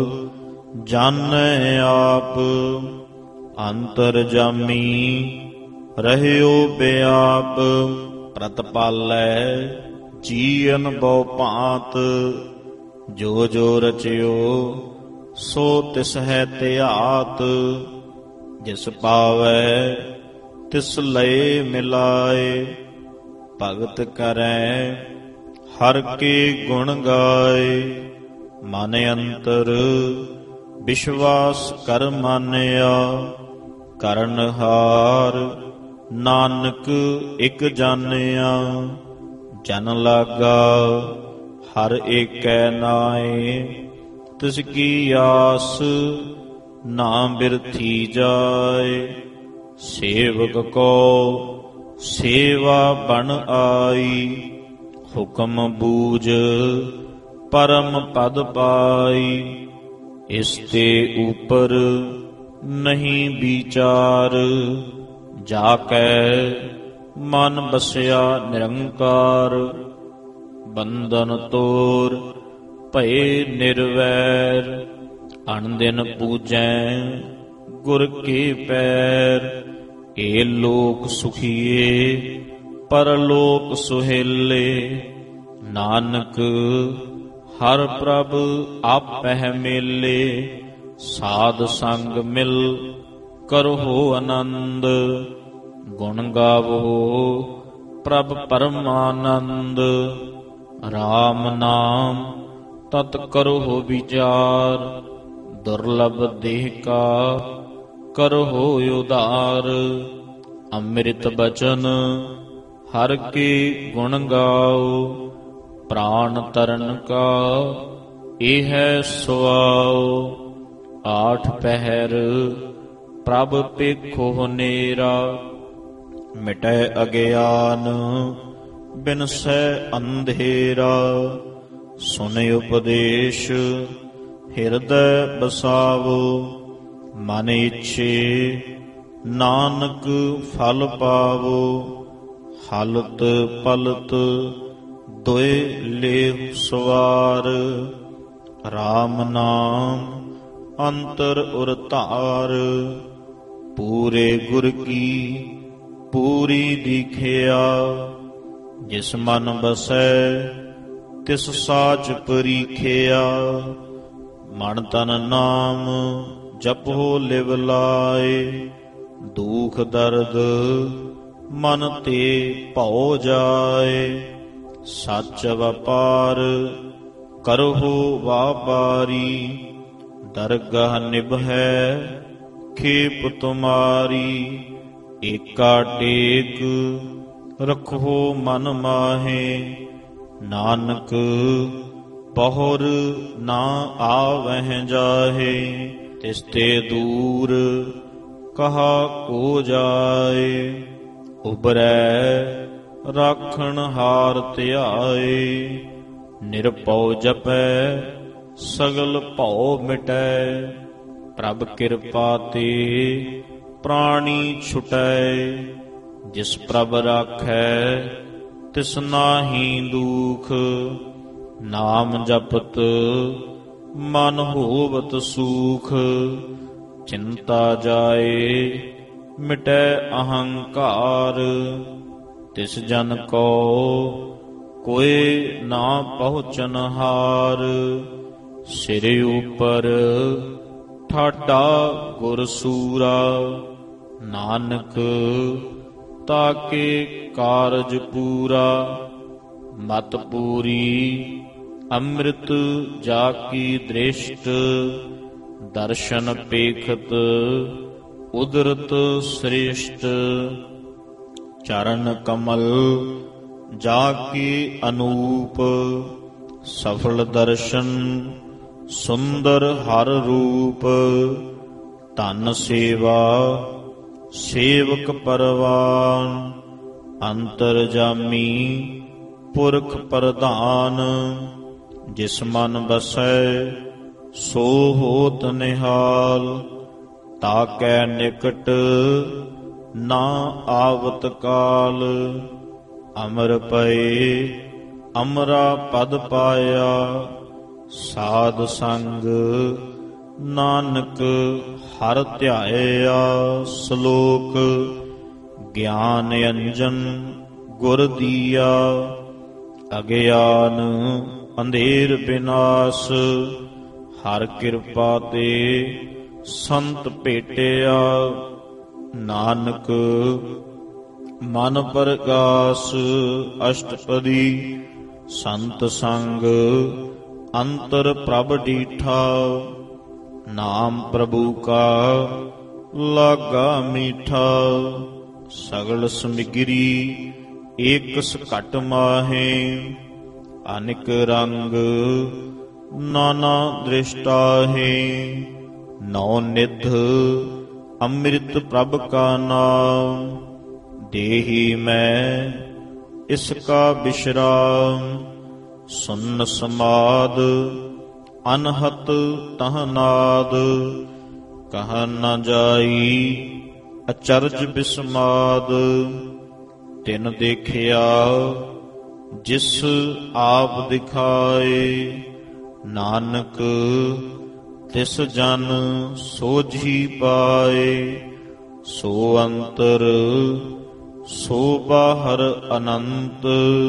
ਜਾਣੈ ਆਪ, ਅੰਤਰ ਜਾਮੀ ਰਹਿਓ ਬਿਆਪ। ਪ੍ਰਤਪਾਲੈ ਜੀਅਨ ਬਹੁ ਭਾਂਤ, ਜੋ ਜੋ ਰਚਿਓ ਸੋ ਤਿਸ ਹੈ ਧਿਆਤ। ਜਿਸ ਪਾਵੈ ਤਿਸ ਲਏ ਮਿਲਾਏ, ਭਗਤ ਕਰੈ ਹਰ ਕੇ ਗੁਣ ਗਾਏ। ਮਨ ਅੰਤਰ ਵਿਸ਼ਵਾਸ ਕਰ ਮਾਨਿਆ, ਕਰਨਹਾਰ ਨਾਨਕ ਇਕ ਜਾਣਿਆ। ਜਨ ਲਾਗਾ ਹਰ ਏਕੈ ਨਾਏ, ਤਿਸ ਕੀ ਆਸ ਨਾ ਬਿਰਥੀ ਜਾਏ। ਸੇਵਕ ਕੋ ਸੇਵਾ ਬਣ ਆਈ, ਹੁਕਮ ਬੂਝ ਪਰਮ ਪਦ ਪਾਈ। ਇਸ ਤੇ ਉਪਰ ਨਹੀਂ ਵਿਚਾਰ, ਜਾ ਕੈ ਮਨ ਬਸਿਆ ਨਿਰੰਕਾਰ। ਬੰਧਨ ਤੋਰ ਭਏ ਨਿਰਵੈਰ, ਅਣਦਿਨ ਪੂਜੈ ਗੁਰ ਕੇ ਪੈਰ। ਏ ਲੋਕ ਸੁਖੀਏ ਪਰਲੋਕ ਸੁਹੇਲੇ, ਨਾਨਕ ਹਰ ਪ੍ਰਭ ਆਪਹਿ ਮੇਲੇ। ਸਾਧ ਸੰਗ ਮਿਲ ਕਰਹੁ ਆਨੰਦ, ਗੁਣ ਗਾਵੋ ਪ੍ਰਭ ਪਰਮਾਨੰਦ। ਰਾਮ ਨਾਮ ਤਤ ਕਰਹੁ ਵਿਚਾਰ, ਦੁਰਲਭ ਦੇਹ ਕਾ ਕਰਹੁ ਉਧਾਰ। ਅੰਮ੍ਰਿਤ ਬਚਨ ਹਰ ਕੇ ਗੁਣ ਗਾਓ, ਪ੍ਰਾਨ ਤਰਨ ਕਾ ਇਹ ਸੁਆਓ। ਆਠ ਪਹਿਰ ਪ੍ਰਭ ਪੇਖੋ ਹਨੇਰਾ, ਮਿਟੈ ਅਗਿਆਨ ਬਿਨਸੈ ਅੰਧੇਰਾ। ਸੁਨ ਉਪਦੇਸ਼ ਹਿਰਦੈ ਬਸਾਵੋ, ਮਨ ਇੱਛੇ ਨਾਨਕ ਫਲ ਪਾਵੋ। ਹਲਤ ਪਲਤ ਦੋਇ ਲੇਹੁ ਸਵਾਰ, ਰਾਮ ਨਾਮ ਅੰਤਰ ਉਰ ਧਾਰ। ਪੂਰੇ ਗੁਰ ਕੀ ਪੂਰੀ ਦੀਖਿਆ, ਜਿਸ ਮਨ ਬਸੈ ਤਿਸ ਸਾਚ ਪਰੀਖਿਆ। ਮਨ ਤਨ ਨਾਮ ਜਪੋ ਲਿਵ ਲਾਏ, ਦੁਖ ਦਰਦ ਮਨ ਤੇ ਭਉ ਜਾਏ। ਸੱਚ ਵਪਾਰ ਕਰਹੁ ਵਾਪਾਰੀ, ਦਰਗਹ ਨਿਭੈ ਖੇਪ ਤੁਮਾਰੀ। ਏਕਾ ਟੇਕ ਰਖੋ ਮਨ ਮਾਹੇ, ਨਾਨਕ ਬਹੁਰ ਨਾ ਆਵਹਿ ਜਾਹੇ। ਤਿਸ ਤੇ ਦੂਰ ਕਹਾ ਕੋ ਜਾਏ, ਉਬਰੈ ਰਾਖਣ ਹਾਰ ਧਿਆਏ। ਨਿਰਭਉ ਜਪੈ ਸਗਲ ਭਉ ਮਿਟੈ, ਪ੍ਰਭ ਕਿਰਪਾ ਤੇ ਪ੍ਰਾਣੀ ਛੁਟੈ। ਜਿਸ ਪ੍ਰਭ ਰਾਖੈ ਤਿਸ ਨਾਹੀ ਦੁਖ, ਨਾਮ ਜਪਤ ਮਨ ਹੋਵਤ ਸੂਖ। ਚਿੰਤਾ ਜਾਏ ਮਿਟੈ ਅਹੰਕਾਰ, ਤਿਸ ਜਨ ਕੋ ਕੋਇ ਨਾ ਪਹੁੰਚਨ ਹਾਰ। ਸਿਰ ਉਪਰ ਠਾਡਾ ਗੁਰ ਸੂਰਾ, ਨਾਨਕ ਤਾਕੇ ਕਾਰਜ ਪੂਰਾ। ਮਤ ਪੂਰੀ ਅੰਮ੍ਰਿਤ ਜਾ ਕੀ ਦ੍ਰਿਸ਼ਟ, ਦਰਸ਼ਨ ਪੇਖਤ ਉਦਰਤ ਸ੍ਰੇਸ਼ਟ। ਚਰਨ ਕਮਲ ਜਾ ਕੀ ਅਨੂਪ, ਸਫਲ ਦਰਸ਼ਨ ਸੁੰਦਰ ਹਰ ਰੂਪ। ਧਨ ਸੇਵਾ ਸੇਵਕ ਪਰਵਾਨ, ਅੰਤਰਜਾਮੀ ਪੁਰਖ ਪ੍ਰਧਾਨ। ਜਿਸ ਮਨ ਬਸੈ ਸੋ ਹੋਤ ਨਿਹਾਲ, ਤਾਕੈ ਨਿਕਟ ਨਾ ਆਵਤ ਕਾਲ। ਅਮਰ ਪਏ ਅਮਰਾ ਪਦ ਪਾਇਆ, ਸਾਧ ਸੰਗ ਨਾਨਕ ਹਰ ਧਿਆਇਆ। ਸ਼ਲੋਕ। ਗਿਆਨ ਅੰਜਨ ਗੁਰ ਦੀਆ, ਅਗਿਆਨ ਅੰਧੇਰ ਬਿਨਾਸ਼। ਹਰ ਕਿਰਪਾ ਤੇ ਸੰਤ ਭੇਟਿਆ, ਨਾਨਕ ਮਨ ਪ੍ਰਗਾਸ। ਅਸ਼ਟਪਦੀ। ਸੰਤ ਸੰਗ ਅੰਤਰ ਪ੍ਰਭ ਡੀਠਾ, ਨਾਮ ਪ੍ਰਭੂ ਕਾ ਲਾਗਾ ਮੀਠਾ। ਸਗਲ ਸਮਿਗਰੀ ਏਕਸ ਘਟ ਮਾਹੇ, ਅਨੇਕ ਰੰਗ ਨਾਨਾ ਦ੍ਰਿਸ਼ਟਾਹੇ। ਨੌ ਨਿਧ ਅੰਮ੍ਰਿਤ ਪ੍ਰਭ ਕਾ ਨਾਮ, ਦੇਹੀ ਮੈਂ ਇਸ ਕਾ ਬਿਸ਼ਰਾਮ। ਸੁਨ ਸਮਾਦ ਅਨਹਤ ਤਹ ਨਾਦ, ਕਹ ਨ ਜਾਈ ਅਚਰਜ ਬਿਸਮਾਦ। ਤਿਨ ਦੇਖਿਆ ਜਿਸ ਆਪ ਦਿਖਾਏ, ਨਾਨਕ ਤਿਸ ਜਨ ਸੋਝੀ ਪਾਏ। ਸੋ ਅੰਤਰ ਸੋ ਬਾਹਰ ਅਨੰਤ,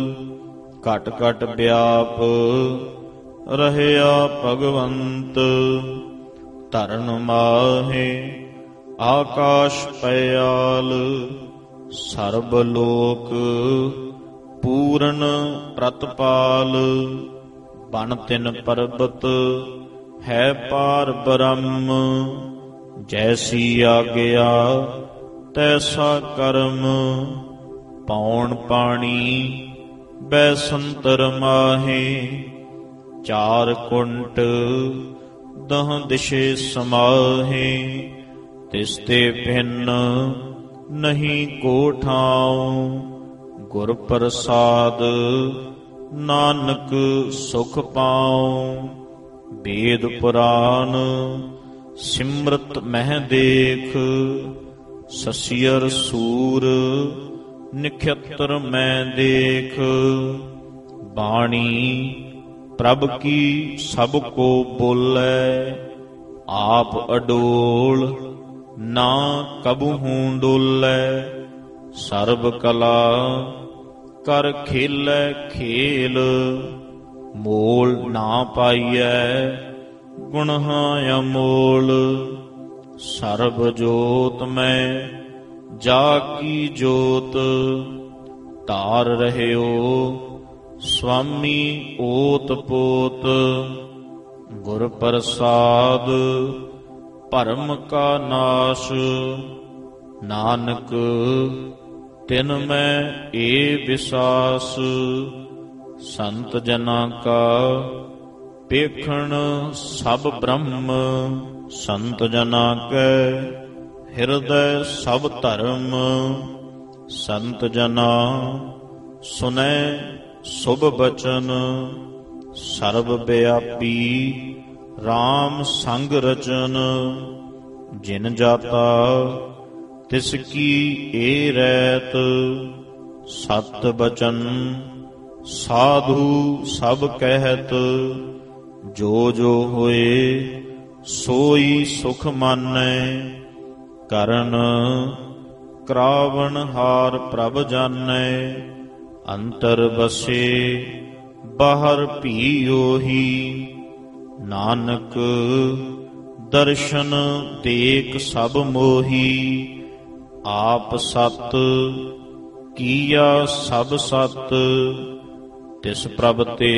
ਘਟ ਘਟ ਵਿਆਪ ਰਹਿਆ ਭਗਵੰਤ। ਧਰਨ ਮਾਹੇ ਆਕਾਸ਼ ਪਇਆਲ, ਸਰਬ ਲੋਕ ਪੂਰਨ ਪ੍ਰਤਪਾਲ। ਬਨ ਤਿਨ ਪਰਬਤ ਹੈ ਪਾਰ ਬ੍ਰਹਮ, ਜੈਸੀ ਆਗਿਆ ਤੈਸਾ ਕਰਮ। ਪੌਣ ਪਾਣੀ ਬੈਸੰਤਰ ਮਾਹੇ, ਚਾਰ ਕੁੰਟ ਦਹ ਦਿਸ਼ੇ ਸਮਾਹੇ। ਤਿਸ ਤੇ ਭਿੰਨ ਨਹੀਂ ਕੋ ਠਾਉ, ਗੁਰ ਪ੍ਰਸਾਦ ਨਾਨਕ ਸੁਖ ਪਾਉ। ਵੇਦ ਪੁਰਾਨ ਸਿਮਰਤ ਮਹਿ ਦੇਖ, ਸਸੀਅਰ ਸੂਰ ਨਿਖਤਰ ਮੈਂ ਦੇਖ। ਬਾਣੀ ਪ੍ਰਭ ਕੀ ਸਭ ਕੋ ਬੋਲੇ, ਆਪ ਅਡੋਲ ਨਾ ਕਬਹੂ ਡੋਲੈ। ਸਰਬ ਕਲਾ ਕਰ ਖੇਲੈ ਖੇਲ, ਮੋਲ ਨਾ ਪਾਈਐ ਗੁਣਹਾਂ ਅਮੋਲ। ਸਰਬ ਜੋਤ ਮੈਂ ਜਾ ਕੀ ਜੋਤ, ਧਾਰ ਰਹਿਓ ਸੁਆਮੀ ਓਤ ਪੋਤ। ਗੁਰ ਪ੍ਰਸਾਦ ਭਰਮ ਕਾ ਨਾਸ਼, ਨਾਨਕ ਤਿਨ ਮੈਂ ਏ ਵਿਸਾਸ। ਸੰਤ ਜਨਾਂ ਕਾ ਪੇਖਣ ਸਭ ਬ੍ਰਹਮ, ਸੰਤ ਜਨਾਂ ਕੈ ਹਿਰਦੈ ਸਭ ਧਰਮ। ਸੰਤ ਜਨਾ ਸੁਨੈ ਸੁਭ ਬਚਨ, ਸਰਬ ਵਿਆਪੀ RAM ਸੰਗ ਰਚਨ। ਜਿਨ ਜਾਤਾ ਤਿਸ ਕੀ ਏ ਰੈਤ, ਸਤ ਬਚਨ ਸਾਧੂ ਸਭ ਕਹਿਤ। ਜੋ ਜੋ ਹੋਏ ਸੋਈ ਸੁਖ ਮਾਨੈ, ਕਰਨ ਕਰਾਵਣ ਹਾਰ ਪ੍ਰਭ ਜਾਣੈ। ਅੰਤਰ ਬਸੇ ਬਾਹਰ ਭੀ ਓਹੀ, ਨਾਨਕ ਦਰਸ਼ਨ ਦੇਖ ਸਭ ਮੋਹੀ। ਆਪ ਸਤ ਕੀਆ ਸਭ ਸਤ, ਤਿਸ ਪ੍ਰਭ ਤੇ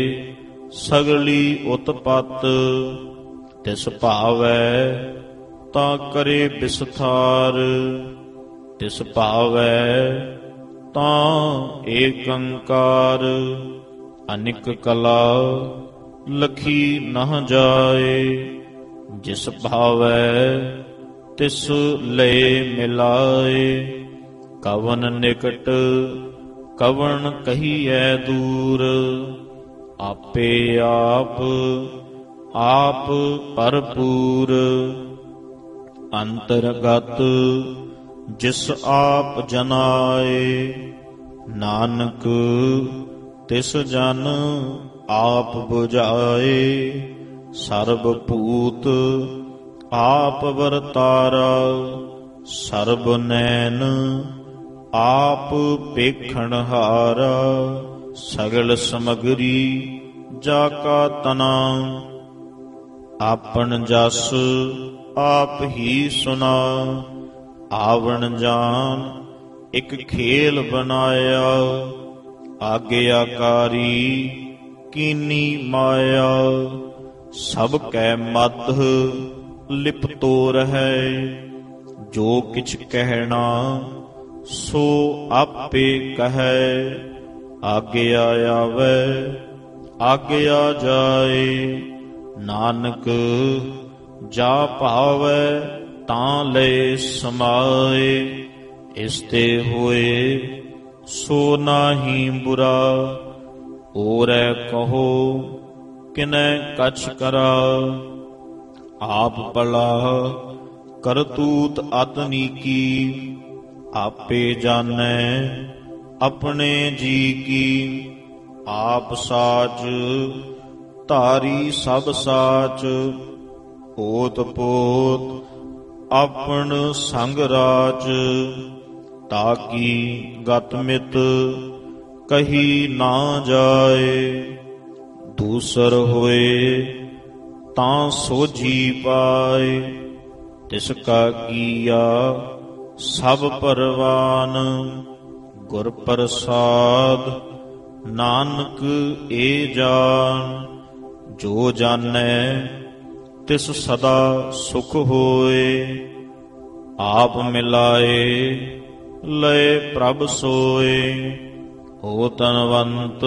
ਸਗਲੀ ਉਤਪਤ। ਤਿਸ ਭਾਵੈ ਤਾਂ ਕਰੇ ਵਿਸਥਾਰ, ਤਿਸ ਭਾਵੈ ਤਾਂ ਏਕੰਕਾਰ। ਅਨਿਕ ਕਲਾ ਲਖੀ ਨਹ ਜਾਏ, ਜਿਸ ਭਾਵੈ ਤਿਸ ਲਏ ਮਿਲਾਏ। ਕਵਨ ਨਿਕਟ ਕਵਨ ਕਹੀਐ ਦੂਰ, ਆਪੇ ਆਪ ਆਪ ਭਰਪੂਰ। ਅੰਤਰਗਤ ਜਿਸ ਆਪ ਜਨਾਏ, ਨਾਨਕ ਤਿਸ ਜਨ ਆਪ ਬੁਝਾਏ। ਸਰਬ ਭੂਤ ਆਪ ਵਰਤਾਰਾ, ਸਰਬ ਨੈਣ ਆਪ ਪੇਖਣ ਹਾਰਾ। ਸਗਲ ਸਮਗਰੀ ਜਾ ਕਾ ਤਨਾ, ਆਪਨ ਜਸ ਆਪ ਹੀ ਸੁਨਾ। ਆਵਣ ਜਾਨ ਇੱਕ ਖੇਲ ਬਨਾਇਆ, ਆਗਿਆਕਾਰੀ ਕੀਨੀ ਮਾਇਆ। ਸਭ ਕੈ ਮਧ ਲਿਪਤੋ ਰਹੈ, ਜੋ ਕਿਛ ਕਹਿਣਾ ਸੋ ਆਪੇ ਕਹੈ। ਆਗਿਆ ਆਵੈ ਆਗਿਆ ਜਾਏ, ਨਾਨਕ ਜਾ ਭਾਵੈ ਤਾਂ ਲੈ ਸਮਾਏ। ਇਸ ਤੇ ਹੋਏ ਸੋ ਨਾਹੀ ਬੁਰਾ, ਔਰੈ ਕਹੋ ਕਿਨੈ ਕਛ ਕਰਾ। ਆਪ ਭਲਾ ਕਰਤੂਤ ਅਤਨੀਕੀ, ਆਪੇ ਜਾਣੈ ਆਪਣੇ ਜੀ ਕੀ। ਆਪ ਸਾਚ ਧਾਰੀ ਸਭ ਸਾਚ, ਓਤ ਪੋਤ ਆਪਣ ਸੰਗ ਰਾਜ। ਤਾਕੀ ਗਤ ਮਿਤ ਕਹੀ ਨਾ ਜਾਏ, ਦੂਸਰ ਹੋਏ ਤਾਂ ਸੋਝੀ ਪਾਏ। ਤਿਸ ਕਾ ਕੀਆ ਸਭ ਪਰਵਾਨ, ਗੁਰ ਪ੍ਰਸਾਦ ਨਾਨਕ ਏ ਜਾਨ। ਜੋ ਜਾਣੈ ਤਿਸ ਸਦਾ ਸੁਖ ਹੋਏ, ਆਪ ਮਿਲਾਏ ਲਏ ਪ੍ਰਭ ਸੋਏ। ਹੋ ਤਨਵੰਤ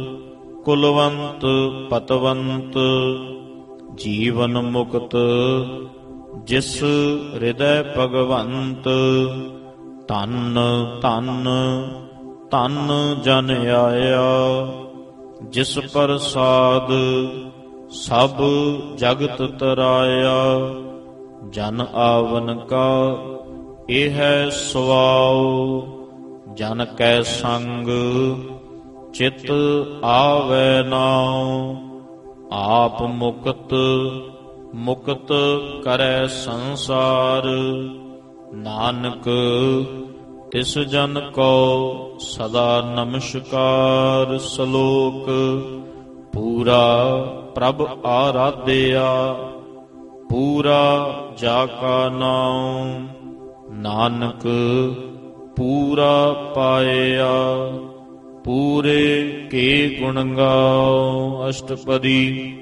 ਕੁਲਵੰਤ ਪਤਵੰਤ, ਜੀਵਨ ਮੁਕਤ ਜਿਸ ਹਿਰਦੈ ਭਗਵੰਤ। ਧੰਨ ਧੰਨ ਧੰਨ ਜਨ ਆਇਆ, ਜਿਸ ਪ੍ਰਸਾਦ ਸਭ ਜਗਤ ਤਰਾਇਆ। ਜਨ ਆਵਨ ਕਾ ਇਹ ਸੁਆਉ, ਜਨ ਕੈ ਸੰਗ ਚਿਤ ਆਵੈ ਨਾਉ। ਆਪ ਮੁਕਤ ਮੁਕਤ ਕਰੈ ਸੰਸਾਰ। ਨਾਨਕ ਤਿਸ ਜਨ ਕੋ ਸਦਾ ਨਮਸਕਾਰ। ਸ਼ਲੋਕ ਪੂਰਾ ਪ੍ਰਭ ਆਰਾਧਿਆ, ਪੂਰਾ ਜਾ ਕਾ ਨਾਮ। ਨਾਨਕ ਪੂਰਾ ਪਾਇਆ, ਪੂਰੇ ਕੇ ਗੁਣ ਗਾਓ। ਅਸ਼ਟਪਦੀ।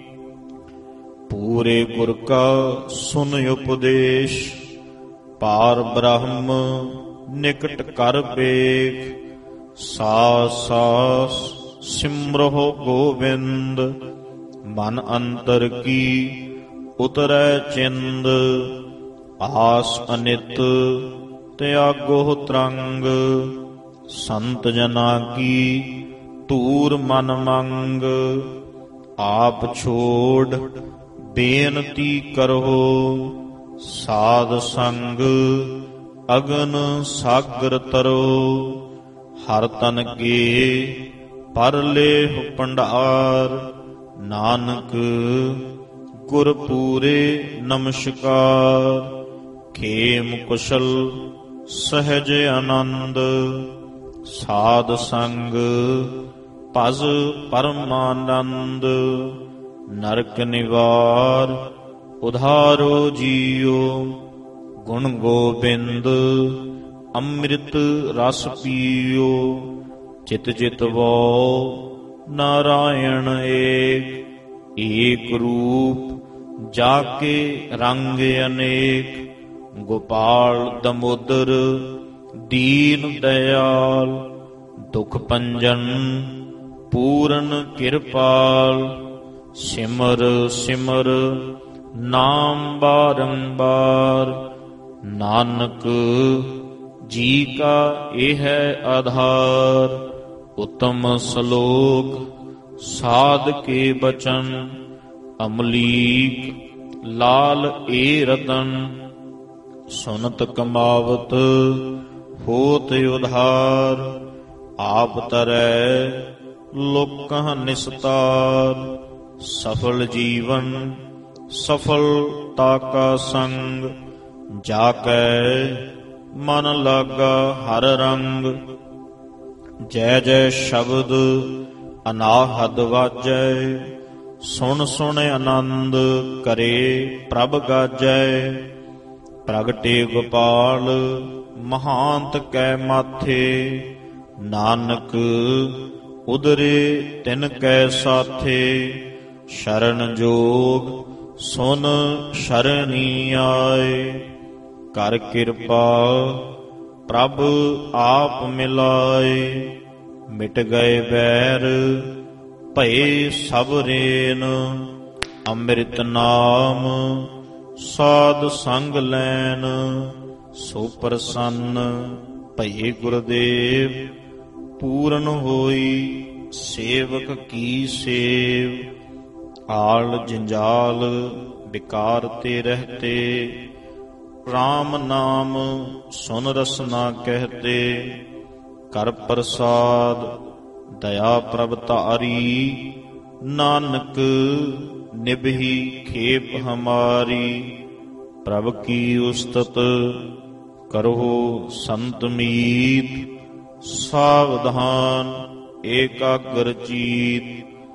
ਪੂਰੇ ਗੁਰ ਕਾ ਸੁਨ ਉਪਦੇਸ਼, ਪਾਰ ਬ੍ਰਹਮ ਨਿਕਟ ਕਰ ਵੇਖ। ਸਾਸ ਸਾਸ ਸਿਮਰਹੁ ਗੋਬਿੰਦ, ਮਨ ਅੰਤਰ ਕੀ ਉਤਰੈ ਚਿੰਦ। ਆਸ ਅਨਿਤ ਤਿਆਗੋ ਤਰੰਗ, ਸੰਤ ਜਨਾ ਕੀ ਧੂਰ ਮਨ ਮੰਗ। ਆਪ ਛੋੜ ਬੇਨਤੀ ਕਰੋ, ਸਾਧ ਸੰਗ ਅਗਨ ਸਾਗਰ ਤਰੋ। ਹਰ ਤਨ ਕੇ ਪਰ ਲੇਹੁ ਭੰਡਾਰ, ਨਾਨਕ ਗੁਰ ਪੂਰੇ ਨਮਸਕਾਰ। ਖੇਮ ਕੁਸ਼ਲ ਸਹਿਜ ਆਨੰਦ, ਸਾਧ ਸੰਗ ਭਜ ਪਰਮਾਨੰਦ। ਨਰਕ ਨਿਵਾਰ ਉਧਾਰੋ ਜੀਉ, ਗੁਣ ਗੋਬਿੰਦ ਅੰਮ੍ਰਿਤ ਰਸ ਪੀਓ। ਚਿਤ ਚਿਤ ਵੋ ਨਾਰਾਇਣ ਏਕ, ਏਕ ਰੂਪ ਜਾ ਕੇ ਰੰਗ ਅਨੇਕ। ਗੋਪਾਲ ਦਮੋਦਰ ਦੀਨ ਦਇਆਲ, ਦੁਖ ਭੰਜਨ ਪੂਰਨ ਕਿਰਪਾਲ। ਸਿਮਰ ਸਿਮਰ ਨਾਮ ਬਾਰੰਬਾਰ, ਨਾਨਕ ਜੀ ਕਾ ਇਹ ਆਧਾਰ। ਉਤਮ ਸ਼ਲੋਕ ਸਾਧ ਕੇ ਬਚਨ, ਅਮਲੀਕ ਲਾਲ ਏ ਰਤਨ। ਸੁਨਤ ਕਮਾਵਤ ਹੋਤ ਉਧਾਰ, ਆਪ ਤਰੈ ਲੋਕਾਂ ਨਿਸਤਾਰ। ਸਫਲ ਜੀਵਨ ਸਫਲਤਾ ਕਾ ਸੰਗ, ਜਾ ਕੈ ਮਨ ਲਾਗਾ ਹਰ ਰੰਗ। ਜੈ ਜੈ ਸ਼ਬਦ ਅਨਾਹਦ ਵਾਜੈ, ਸੁਣ ਸੁਣ ਆਨੰਦ ਕਰੇ ਪ੍ਰਭ ਗਾਜੈ। ਪ੍ਰਗਟੇ ਗੋਪਾਲ ਮਹਾਂਤ ਕੈ ਮਾਥੇ, ਨਾਨਕ ਉਦਰੇ ਤਿਨ ਕੈ ਸਾਥੇ। ਸ਼ਰਨ ਜੋਗ ਸੁਨ ਸ਼ਰਣੀ ਆਏ, ਕਰ ਕਿਰਪਾ ਪ੍ਰਭ ਆਪ ਮਿਲਾਏ। ਮਿਟ ਗਏ ਬੈਰ ਭਏ ਸਭ ਰੇਨ, ਅੰਮ੍ਰਿਤ ਨਾਮ ਸਾਧ ਸੰਗ ਲੈਨ। ਸੋ ਪ੍ਰਸੰਨ ਭਏ ਗੁਰਦੇਵ, ਪੂਰਨ ਹੋਈ ਸੇਵਕ ਕੀ ਸੇਵ। ਆਲ ਜੰਜਾਲ ਵਿਕਾਰ ਤੇ ਰਹਤੇ, ਰਾਮ ਨਾਮ ਸੁਨ ਰਸਨਾ ਕਹਤੇ। ਕਰ ਪ੍ਰਸਾਦ ਦਇਆ ਪ੍ਰਭ ਧਾਰੀ, ਨਾਨਕ ਨਿਭੀ ਖੇਪ ਹਮਾਰੀ। ਪ੍ਰਭ ਕੀ ਉਸਤਤ ਕਰੋ ਸੰਤ ਮੀਤ, ਸਾਵਧਾਨ ਏਕਾਗਰ ਚੀਤ।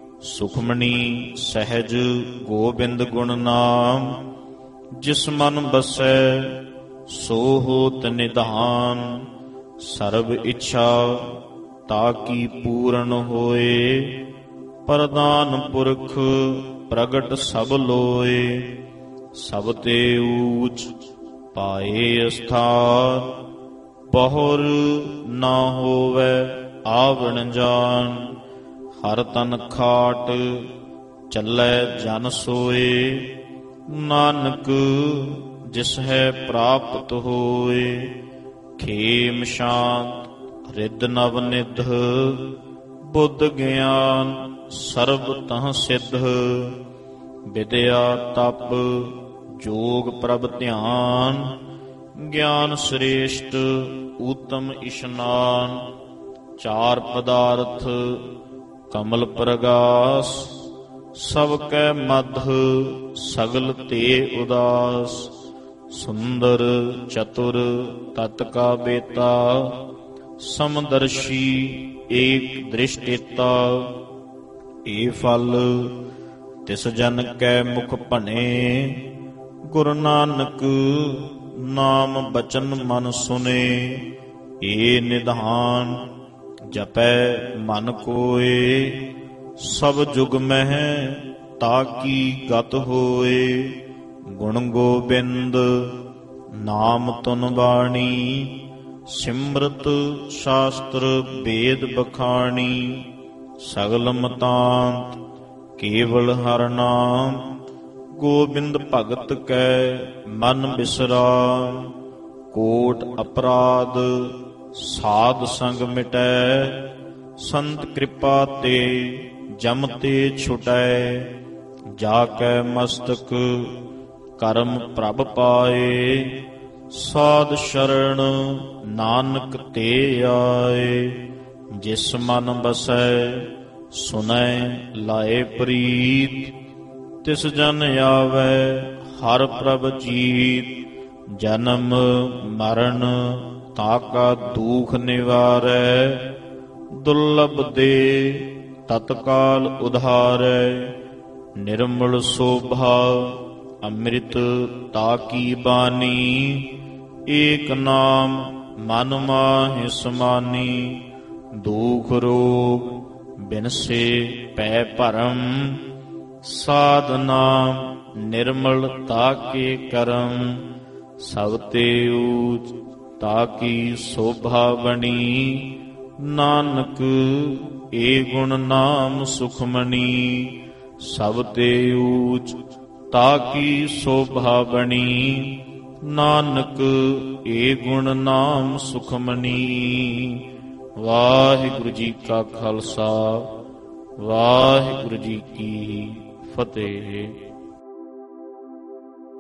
ਸੁਖਮਣੀ ਸਹਿਜ ਗੋਬਿੰਦ ਗੁਣ ਨਾਮ, ਜਿਸ ਮਨ ਬਸੈ ਸੋ ਹੋਤ ਨਿਧਾਨ। ਸਰਬ ਇੱਛਾ ਤਾਕੀ ਪੂਰਨ ਹੋਏ, ਪ੍ਰਦਾਨ ਪੁਰਖ ਪ੍ਰਗਟ ਸਭ ਲੋਏ। ਸਭ ਤੇ ਊਚ ਪਾਏ ਅਸਥਾਨ, ਬਹੁਰ ਨਾ ਹੋਵੈ ਆਵਣ ਜਾਨ। ਹਰ ਤਨ ਖਾਟ ਚੱਲੈ ਜਨ ਸੋਏ, ਨਾਨਕ ਜਿਸ ਹੈ ਪ੍ਰਾਪਤ ਹੋਏ। ਖੇਮ ਸ਼ਾਂਤ ਰਿੱਧ ਨਵ ਨਿਧ, ਬੁੱਧ ਗਿਆਨ ਸਰਬ ਤਹ ਸਿੱਧ। ਵਿਦਿਆ ਤਪ ਜੋਗ ਪ੍ਰਭ ਧਿਆਨ, ਗਿਆਨ ਸ੍ਰੇਸ਼ਟ ਊਤਮ ਇਸ਼ਨਾਨ। ਚਾਰ ਪਦਾਰਥ ਕਮਲ ਪ੍ਰਗਾਸ, ਸਭ ਕੈ ਮਧ ਸਗਲ ਤੇ ਉਦਾਸ। ਸੁੰਦਰ ਚਤੁਰ ਤਤ ਕਾ ਬੇਤਾ, ਸਮਦਰਸ਼ੀ ਏਕ ਦ੍ਰਿਸ਼ਟੇਤਾ। ਏ ਫਲ ਤਿਸ ਜਨ ਕੈ ਮੁਖ ਭਣੇ, ਗੁਰੂ ਨਾਨਕ ਨਾਮ ਬਚਨ ਮਨ ਸੁਨੇ। ਏ ਨਿਧਾਨ ਜਪੈ ਮਨ ਕੋਏ, ਸਭ ਜੁਗ ਮਹਿ ਤਾਕੀ ਗਤ ਹੋਏ। ਗੁਣ ਗੋਬਿੰਦ ਨਾਮ ਤੁਨ ਬਾਣੀ, ਸਿਮਰਤ ਸ਼ਾਸਤਰ ਵੇਦ ਬਖਾਣੀ। ਸਗਲ ਮਤਾਂਤ ਕੇਵਲ ਹਰਿ ਨਾਮ, ਗੋਬਿੰਦ ਭਗਤ ਕੈ ਮਨ ਬਿਸਰਾਮ। ਕੋਟ ਅਪਰਾਧ ਸਾਧ ਸੰਗ ਮਿਟੈ, ਸੰਤ ਕਿਰਪਾ ਤੇ ਜਮ ਤੇ ਛੁਟੈ। ਜਾ ਕੈ ਮਸਤਕ ਕਰਮ ਪ੍ਰਭ ਪਾਏ, ਸਾਧ ਸ਼ਰਨ ਨਾਨਕ ਤੇ ਆਏ। ਜਿਸ ਮਨ ਬਸੈ ਸੁਨੈ ਲਾਏ ਪ੍ਰੀਤ, ਤਿਸ ਜਨ ਆਵੈ ਹਰਿ ਪ੍ਰਭ ਜੀਤ। ਜਨਮ ਮਰਨ ਤਾਕਾ ਦੁਖ ਨਿਵਾਰੈ, ਦੁਰਲਭ ਦੇ ਤਤਕਾਲ ਉਧਾਰੈ। ਨਿਰਮਲ ਸੋਭਾ ਅੰਮ੍ਰਿਤ ਤਾਕੀ ਬਾਣੀ, ਏਕ ਨਾਮ ਮਨ ਮਾਹਿ ਸਮਾਨੀ। ਦੁਖ ਰੋਗ ਬਿਨਸੇ ਪੈ ਭਰਮ, ਸਾਧ ਨਾਮ ਨਿਰਮਲ ਤਾਕੇ ਕਰਮ। ਸਭ ਤੇ ਊਚ ਤਾਕੀ ਸੋਭਾ ਬਣੀ, ਨਾਨਕ ਏ ਗੁਣ ਨਾਮ ਸੁਖਮਣੀ। ਸਭ ਤੇ ਊਚ ਤਾਕੀ ਸੋਭਾ ਬਣੀ, ਨਾਨਕ ਏ ਗੁਣ ਨਾਮ ਸੁਖਮਣੀ। ਵਾਹਿਗੁਰੂ ਜੀ ਕਾ ਖਾਲਸਾ, ਵਾਹਿਗੁਰੂ ਜੀ ਕੀ ਫਤਿਹ।